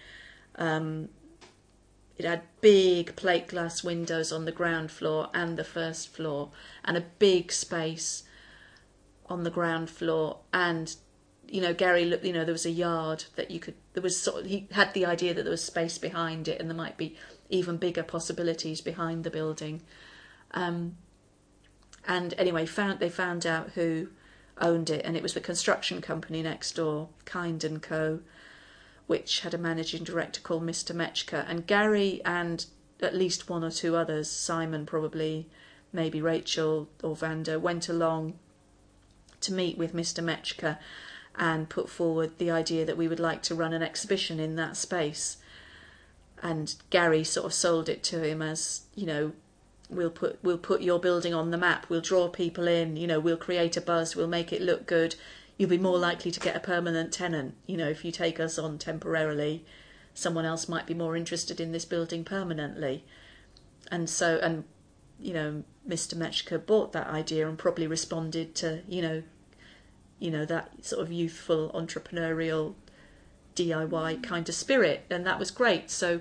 It had big plate glass windows on the ground floor and the first floor, and a big space on the ground floor. And Gary looked, there was a yard that he had the idea that there was space behind it and there might be even bigger possibilities behind the building. And anyway, they found out who owned it, and it was the construction company next door, Kind & Co., which had a managing director called Mr. Mechka. And Gary and at least 1 or 2 others, Simon probably, maybe Rachel or Vanda, went along to meet with Mr. Mechka and put forward the idea that we would like to run an exhibition in that space. And Gary sort of sold it to him as, we'll put your building on the map, we'll draw people in, we'll create a buzz, we'll make it look good. You'll be more likely to get a permanent tenant. If you take us on temporarily, someone else might be more interested in this building permanently. And so, Mr. Mechka bought that idea and probably responded to, that sort of youthful, entrepreneurial, DIY kind of spirit, and that was great. So,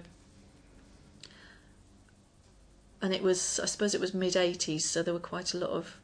and I suppose it was mid-80s, so there were quite a lot of,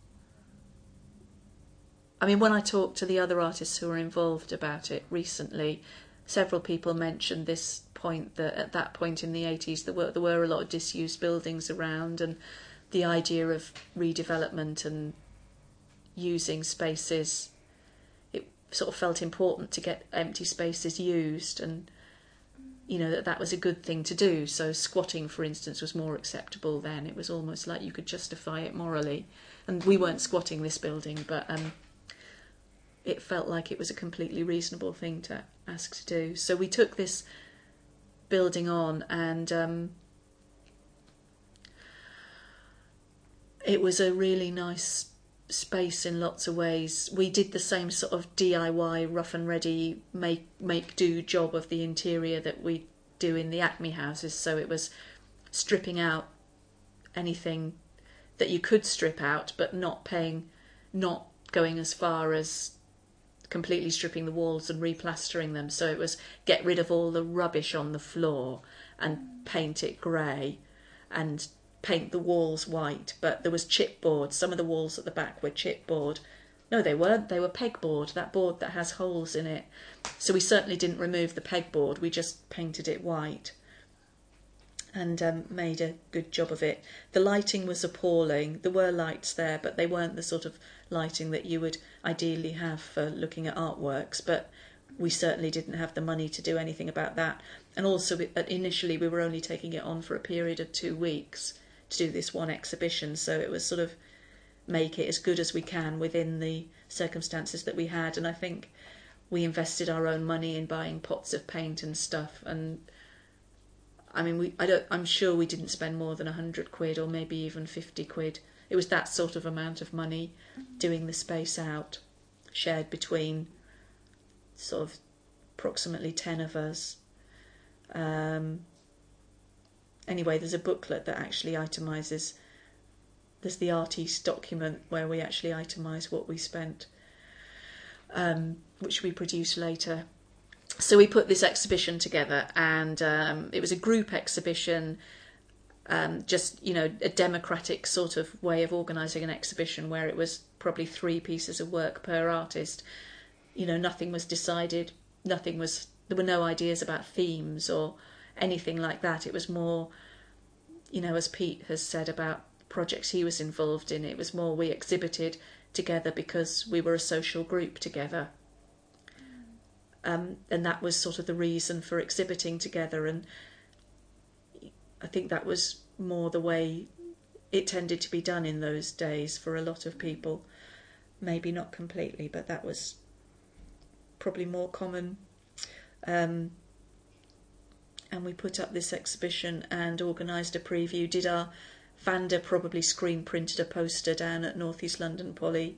when I talked to the other artists who were involved about it recently, several people mentioned this point, that at that point in the 80s there were a lot of disused buildings around, and the idea of redevelopment and using spaces, it sort of felt important to get empty spaces used, and that was a good thing to do. So squatting, for instance, was more acceptable then. It was almost like you could justify it morally, and we weren't squatting this building, but it felt like it was a completely reasonable thing to ask to do. So we took this building on, and it was a really nice space in lots of ways. We did the same sort of DIY, rough and ready, make do job of the interior that we do in the Acme houses. So it was stripping out anything that you could strip out, but not going as far as completely stripping the walls and replastering them. So it was get rid of all the rubbish on the floor and paint it grey and paint the walls white. But there was chipboard. Some of the walls at the back were chipboard. No, they weren't. They were pegboard, that board that has holes in it. So we certainly didn't remove the pegboard. We just painted it white and made a good job of it. The lighting was appalling. There were lights there, but they weren't the sort of lighting that you would ideally have for looking at artworks, but we certainly didn't have the money to do anything about that. And also, initially, we were only taking it on for a period of 2 weeks to do this one exhibition, so it was sort of make it as good as we can within the circumstances that we had. And I think we invested our own money in buying pots of paint and stuff, and I mean, I'm sure we didn't spend more than 100 quid or maybe even 50 quid. It was that sort of amount of money doing the space out, shared between sort of approximately 10 of us. Anyway, there's a booklet that actually itemises. There's the artist document where we actually itemise what we spent, which we produce later. So we put this exhibition together, and it was a group exhibition, just, you know, a democratic sort of way of organising an exhibition where it was probably 3 pieces of work per artist. You know, nothing was decided, there were no ideas about themes or anything like that. It was more, you know, as Pete has said about projects he was involved in, it was more we exhibited together because we were a social group together. And that was sort of the reason for exhibiting together, and I think that was more the way it tended to be done in those days for a lot of people. Maybe not completely, but that was probably more common. And we put up this exhibition and organised a preview. Did our Vanda probably screen printed a poster down at North East London Poly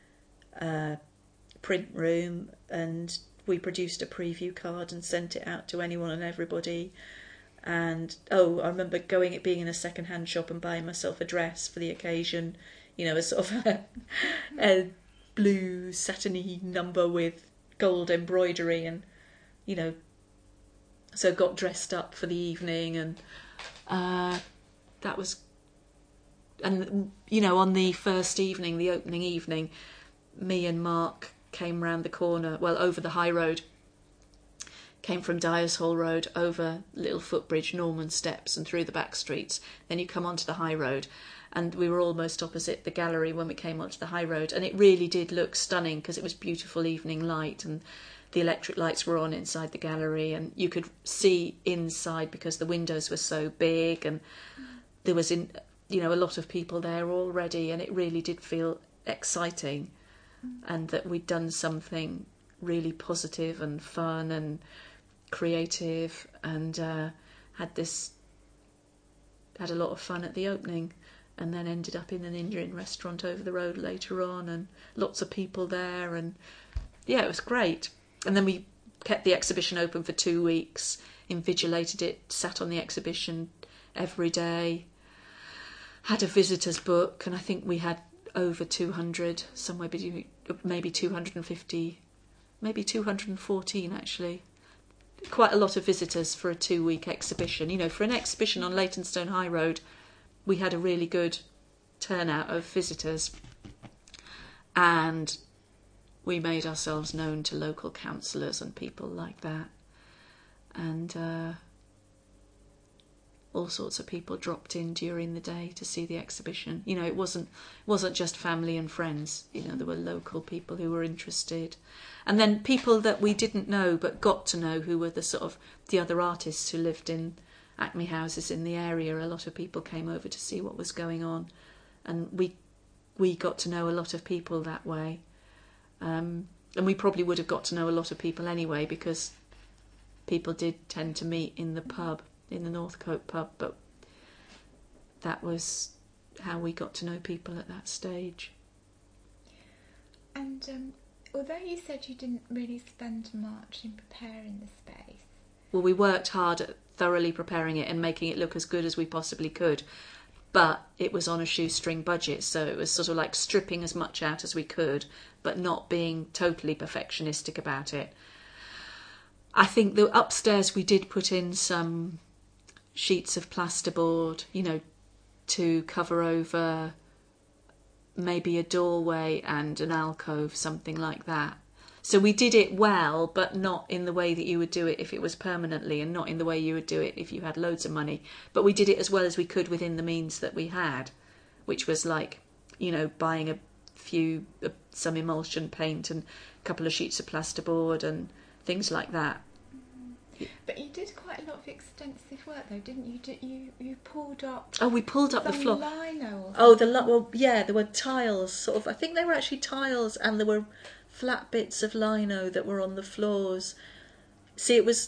print room, and we produced a preview card and sent it out to anyone and everybody. And I remember being in a second-hand shop and buying myself a dress for the occasion, you know, a sort of a blue satiny number with gold embroidery, and, you know, so got dressed up for the evening, and that was, and, you know, on the first evening, the opening evening, me and Mark came round the corner, over the high road, came from Dyers Hall Road, over Little Footbridge, Norman Steps, and through the back streets. Then you come onto the high road, and we were almost opposite the gallery when we came onto the high road, and it really did look stunning because it was beautiful evening light, and the electric lights were on inside the gallery, and you could see inside because the windows were so big, and there was, a lot of people there already, and it really did feel exciting, and that we'd done something really positive and fun and creative, and had a lot of fun at the opening, and then ended up in an Indian restaurant over the road later on, and lots of people there, and yeah, it was great. And then we kept the exhibition open for 2 weeks, invigilated it, sat on the exhibition every day, had a visitor's book, and I think we had over 200, somewhere between maybe 250, maybe 214 actually. Quite a lot of visitors for a 2-week exhibition. You know, for an exhibition on Leytonstone High Road, we had a really good turnout of visitors, and we made ourselves known to local councillors and people like that, and all sorts of people dropped in during the day to see the exhibition. You know, it wasn't just family and friends. You know, there were local people who were interested, and then people that we didn't know but got to know, who were the other artists who lived in Acme houses in the area. A lot of people came over to see what was going on, and we got to know a lot of people that way. And we probably would have got to know a lot of people anyway, because people did tend to meet in the pub, in the Northcote pub, but that was how we got to know people at that stage. And although you said you didn't really spend much in preparing the space... Well, we worked hard at thoroughly preparing it and making it look as good as we possibly could, but it was on a shoestring budget, so it was sort of like stripping as much out as we could, but not being totally perfectionistic about it. I think that upstairs we did put in some sheets of plasterboard, you know, to cover over maybe a doorway and an alcove, something like that. So we did it well, but not in the way that you would do it if it was permanently, and not in the way you would do it if you had loads of money. But we did it as well as we could within the means that we had, which was like, you know, buying some emulsion paint and a couple of sheets of plasterboard and things like that. But you did quite a lot of extensive work, though, didn't you? You pulled up. Oh, we pulled up the floor. Lino. There were tiles. Sort of. I think they were actually tiles, and there were flat bits of lino that were on the floors. See, it was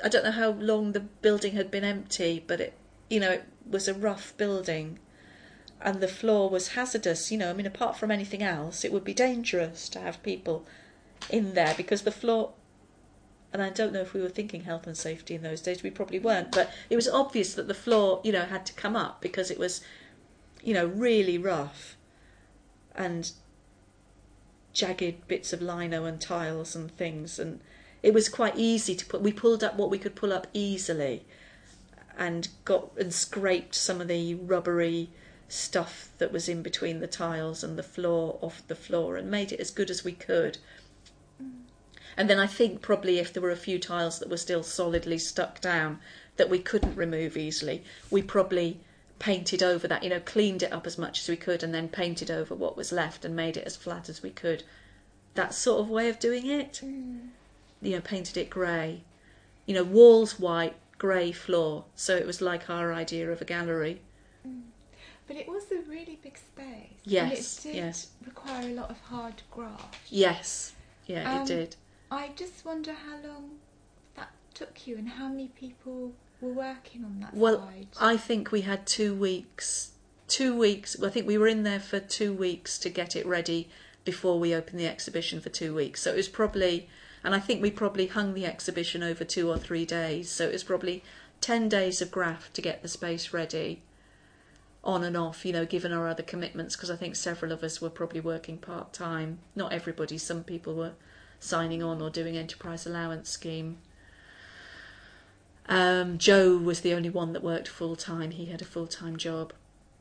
I don't know how long the building had been empty, but it was a rough building, and the floor was hazardous. I mean, apart from anything else, it would be dangerous to have people in there because the floor. And I don't know if we were thinking health and safety in those days. We probably weren't, but it was obvious that the floor, had to come up because it was, really rough, and jagged bits of lino and tiles and things, and it was quite easy to put. We pulled up what we could pull up easily, and scraped some of the rubbery stuff that was in between the tiles and the floor off the floor, and made it as good as we could. And then I think probably if there were a few tiles that were still solidly stuck down that we couldn't remove easily, we probably painted over that, cleaned it up as much as we could and then painted over what was left and made it as flat as we could. That sort of way of doing it. Painted it grey. Walls white, grey floor. So it was like our idea of a gallery. But it was a really big space. Yes, and it did require a lot of hard graft. Yes, yeah, it did. I just wonder how long that took you and how many people were working on that side. Well, I think we had 2 weeks. 2 weeks. I think we were in there for 2 weeks to get it ready before we opened the exhibition for 2 weeks. So it was probably, and I think we probably hung the exhibition over 2 or 3 days. So it was probably 10 days of graft to get the space ready, on and off, given our other commitments, because I think several of us were probably working part-time. Not everybody, some people were signing on or doing enterprise allowance scheme. Joe was the only one that worked full-time. He had a full-time job.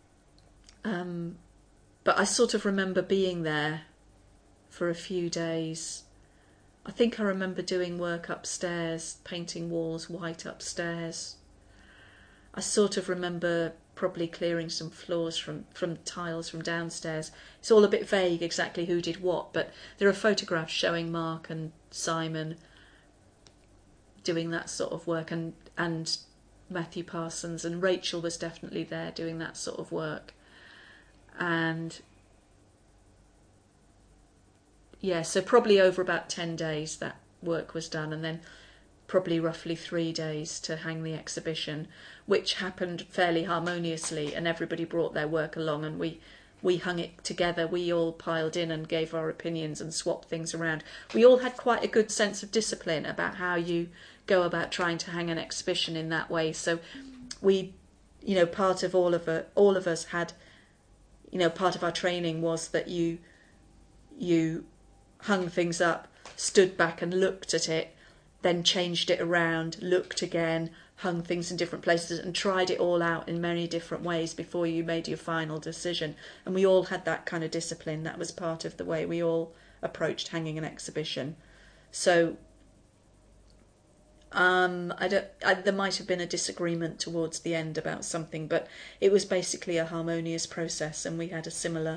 But I sort of remember being there for a few days. I think I remember doing work upstairs, painting walls white upstairs. I sort of remember probably clearing some floors from tiles from downstairs. It's all a bit vague exactly who did what, but there are photographs showing Mark and Simon doing that sort of work, and Matthew Parsons, and Rachel was definitely there doing that sort of work. And so probably over about 10 days that work was done, and then probably roughly 3 days to hang the exhibition, which happened fairly harmoniously, and everybody brought their work along, and we hung it together. We all piled in and gave our opinions and swapped things around. We all had quite a good sense of discipline about how you go about trying to hang an exhibition in that way. So we, part of all of us had, part of our training was that you hung things up, stood back and looked at it, then changed it around, looked again, hung things in different places, and tried it all out in many different ways before you made your final decision. And we all had that kind of discipline. That was part of the way we all approached hanging an exhibition. So there might have been a disagreement towards the end about something, but it was basically a harmonious process, and we had a similar,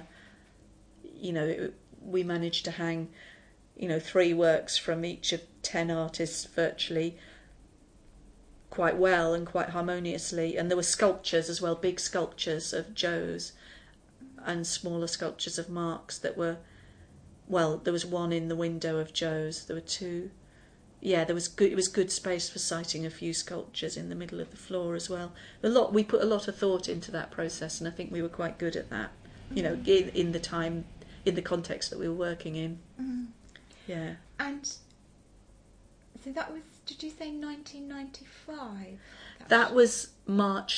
we managed to hang 3 works from each of 10 artists virtually quite well and quite harmoniously. And there were sculptures as well, big sculptures of Joe's and smaller sculptures of Mark's that were, there was one in the window of Joe's. There were 2. Yeah, it was good space for siting a few sculptures in the middle of the floor as well. We put a lot of thought into that process, and I think we were quite good at that, in the context that we were working in. Mm. Yeah. And so that was, did you say 1995? That was March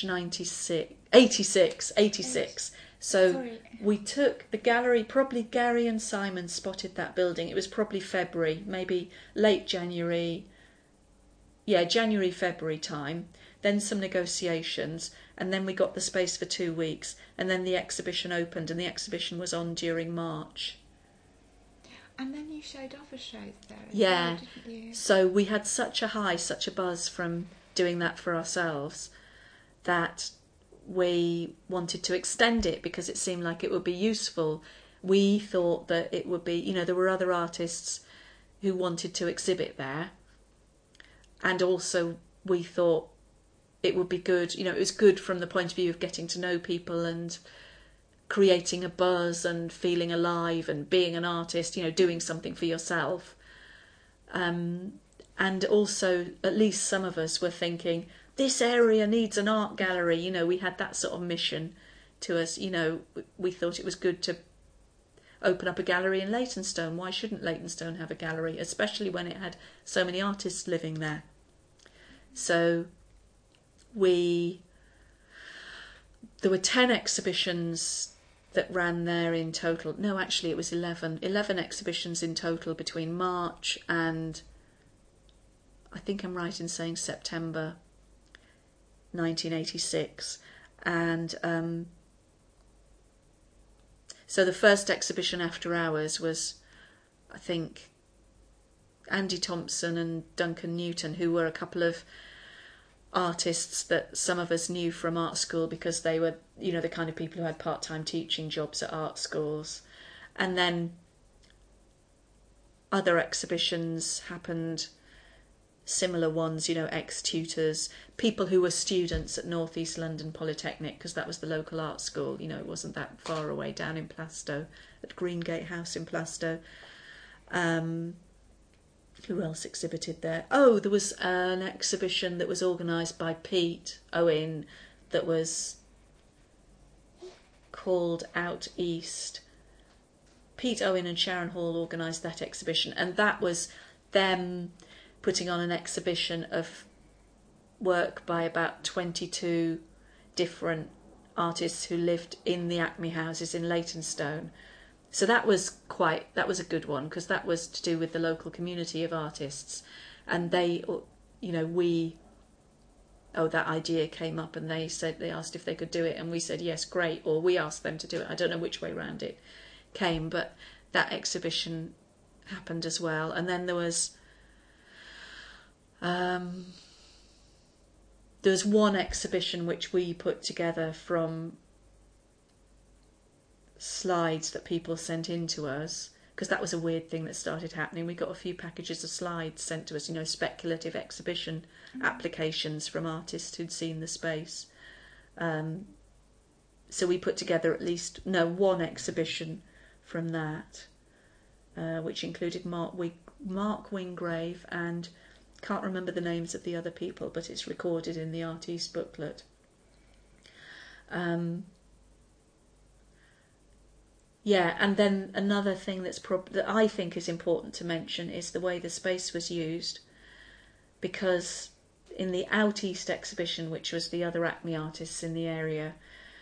86. So Sorry. We took the gallery, probably Gary and Simon spotted that building. It was probably February, maybe late January. Yeah, January, February time. Then some negotiations, and then we got the space for 2 weeks, and then the exhibition opened, and the exhibition was on during March. And then you showed other shows there as Yeah. well, didn't you? So we had such a buzz from doing that for ourselves that we wanted to extend it because it seemed like it would be useful. We thought that it would be, there were other artists who wanted to exhibit there, and also we thought it would be good, it was good from the point of view of getting to know people and creating a buzz and feeling alive and being an artist, doing something for yourself. And And also, at least some of us were thinking, this area needs an art gallery. You know, we had that sort of mission to us. You know, we thought it was good to open up a gallery in Leytonstone. Why shouldn't Leytonstone have a gallery, especially when it had so many artists living there? So there were 10 exhibitions that ran there in total. No, actually it was 11 exhibitions in total between March and, I think I'm right in saying, September 1986. And so the first exhibition after hours was, I think, Andy Thompson and Duncan Newton, who were a couple of artists that some of us knew from art school because they were, you know, the kind of people who had part-time teaching jobs at art schools. And then other exhibitions happened, similar ones, you know, ex-tutors, people who were students at North East London Polytechnic, because that was the local art school, you know, it wasn't that far away, down in Plaistow, at Greengate House in Plaistow. Who else exhibited there? Oh, there was an exhibition that was organised by Pete Owen that was called Out East. Pete Owen and Sharon Hall organised that exhibition, and that was them putting on an exhibition of work by about 22 different artists who lived in the Acme houses in Leytonstone. So that was a good one, because that was to do with the local community of artists, and they, you know, that idea came up, and they asked if they could do it, and we said yes, great, or we asked them to do it. I don't know which way round it came, but that exhibition happened as well. And then there was one exhibition which we put together from slides that people sent in to us, because that was a weird thing that started happening. We got a few packages of slides sent to us, you know, speculative exhibition applications from artists who'd seen the space. So we put together one exhibition from that, which included Mark Wingrave, and can't remember the names of the other people, but it's recorded in the Art East booklet. Yeah, and then another thing that I think is important to mention is the way the space was used, because in the Out East exhibition, which was the other Acme artists in the area,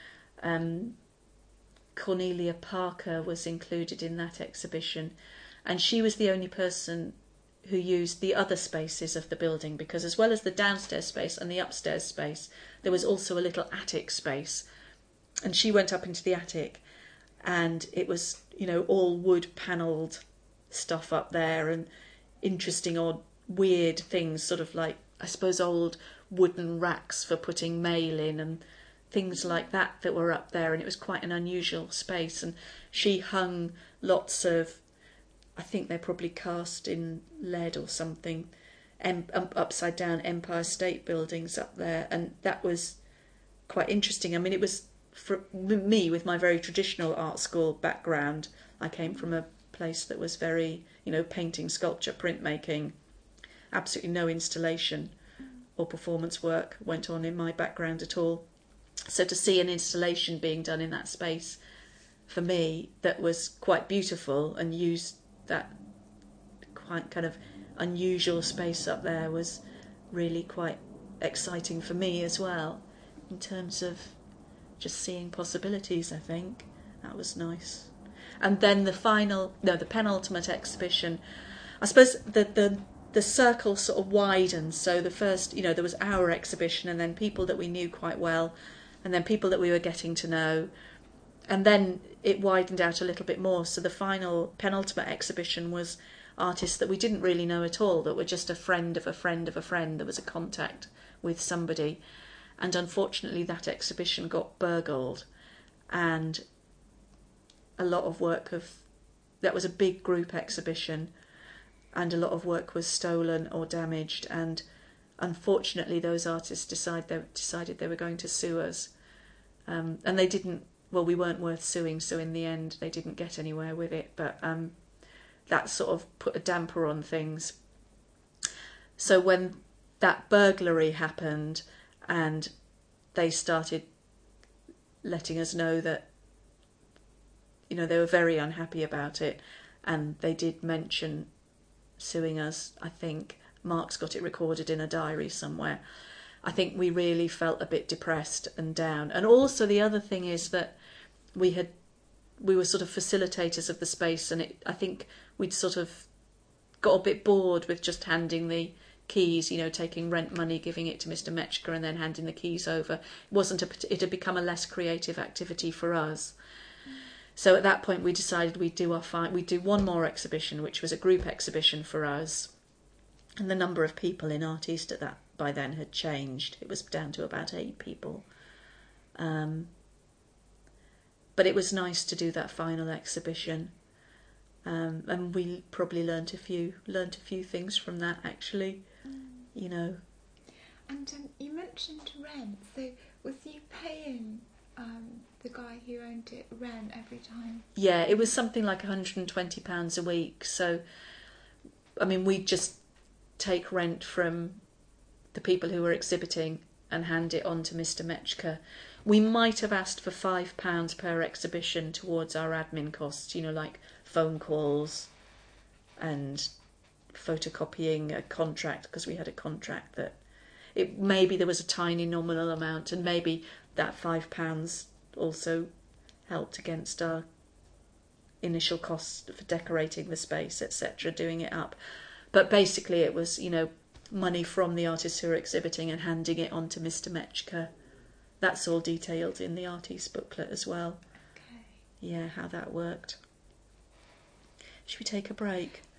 Cornelia Parker was included in that exhibition, and she was the only person who used the other spaces of the building, because as well as the downstairs space and the upstairs space, there was also a little attic space, and she went up into the attic, and it was, you know, all wood panelled stuff up there, and interesting, odd, weird things, sort of like, I suppose, old wooden racks for putting mail in and things like that were up there, and it was quite an unusual space. And she hung lots of, I think they're probably cast in lead or something, upside down Empire State buildings up there, and that was quite interesting. I mean, it was, for me, with my very traditional art school background, I came from a place that was very, you know, painting, sculpture, printmaking, absolutely no installation or performance work went on in my background at all. So to see an installation being done in that space, for me, that was quite beautiful, and used that quite kind of unusual space up there, was really quite exciting for me as well, in terms of just seeing possibilities. I think that was nice. And then the penultimate exhibition, I suppose the circle sort of widened. So the first, you know, there was our exhibition, and then people that we knew quite well, and then people that we were getting to know, and then it widened out a little bit more. So the penultimate exhibition was artists that we didn't really know at all, that were just a friend of a friend of a friend. There was a contact with somebody. And unfortunately that exhibition got burgled, and a lot of that was a big group exhibition, and a lot of work was stolen or damaged, and unfortunately those artists decided they were going to sue us, and they didn't. Well, we weren't worth suing, so in the end they didn't get anywhere with it, but that sort of put a damper on things. So when that burglary happened and they started letting us know that, you know, they were very unhappy about it, and they did mention suing us, I think Mark's got it recorded in a diary somewhere, I think we really felt a bit depressed and down. And also the other thing is that we were sort of facilitators of the space, and I think we'd sort of got a bit bored with just handing the keys, you know, taking rent money, giving it to Mr. Metchker and then handing the keys over. It had become a less creative activity for us. So at that point we decided we'd do one more exhibition, which was a group exhibition for us. And the number of people in Art East at that by then had changed. It was down to about 8 people. But it was nice to do that final exhibition. And we probably learnt a few things from that, actually. You know. And you mentioned rent. So was you paying the guy who owned it rent every time? Yeah, it was something like £120 a week. So, I mean, we'd just take rent from the people who were exhibiting and hand it on to Mr. Metchker. We might have asked for £5 per exhibition towards our admin costs, you know, like phone calls and photocopying a contract, because we had a contract that maybe there was a tiny nominal amount, and maybe that £5 also helped against our initial costs for decorating the space, etc., doing it up. But basically it was, you know, money from the artists who were exhibiting and handing it on to Mr. Metchker. That's all detailed in the Art East booklet as well. Okay. Yeah, how that worked. Should we take a break?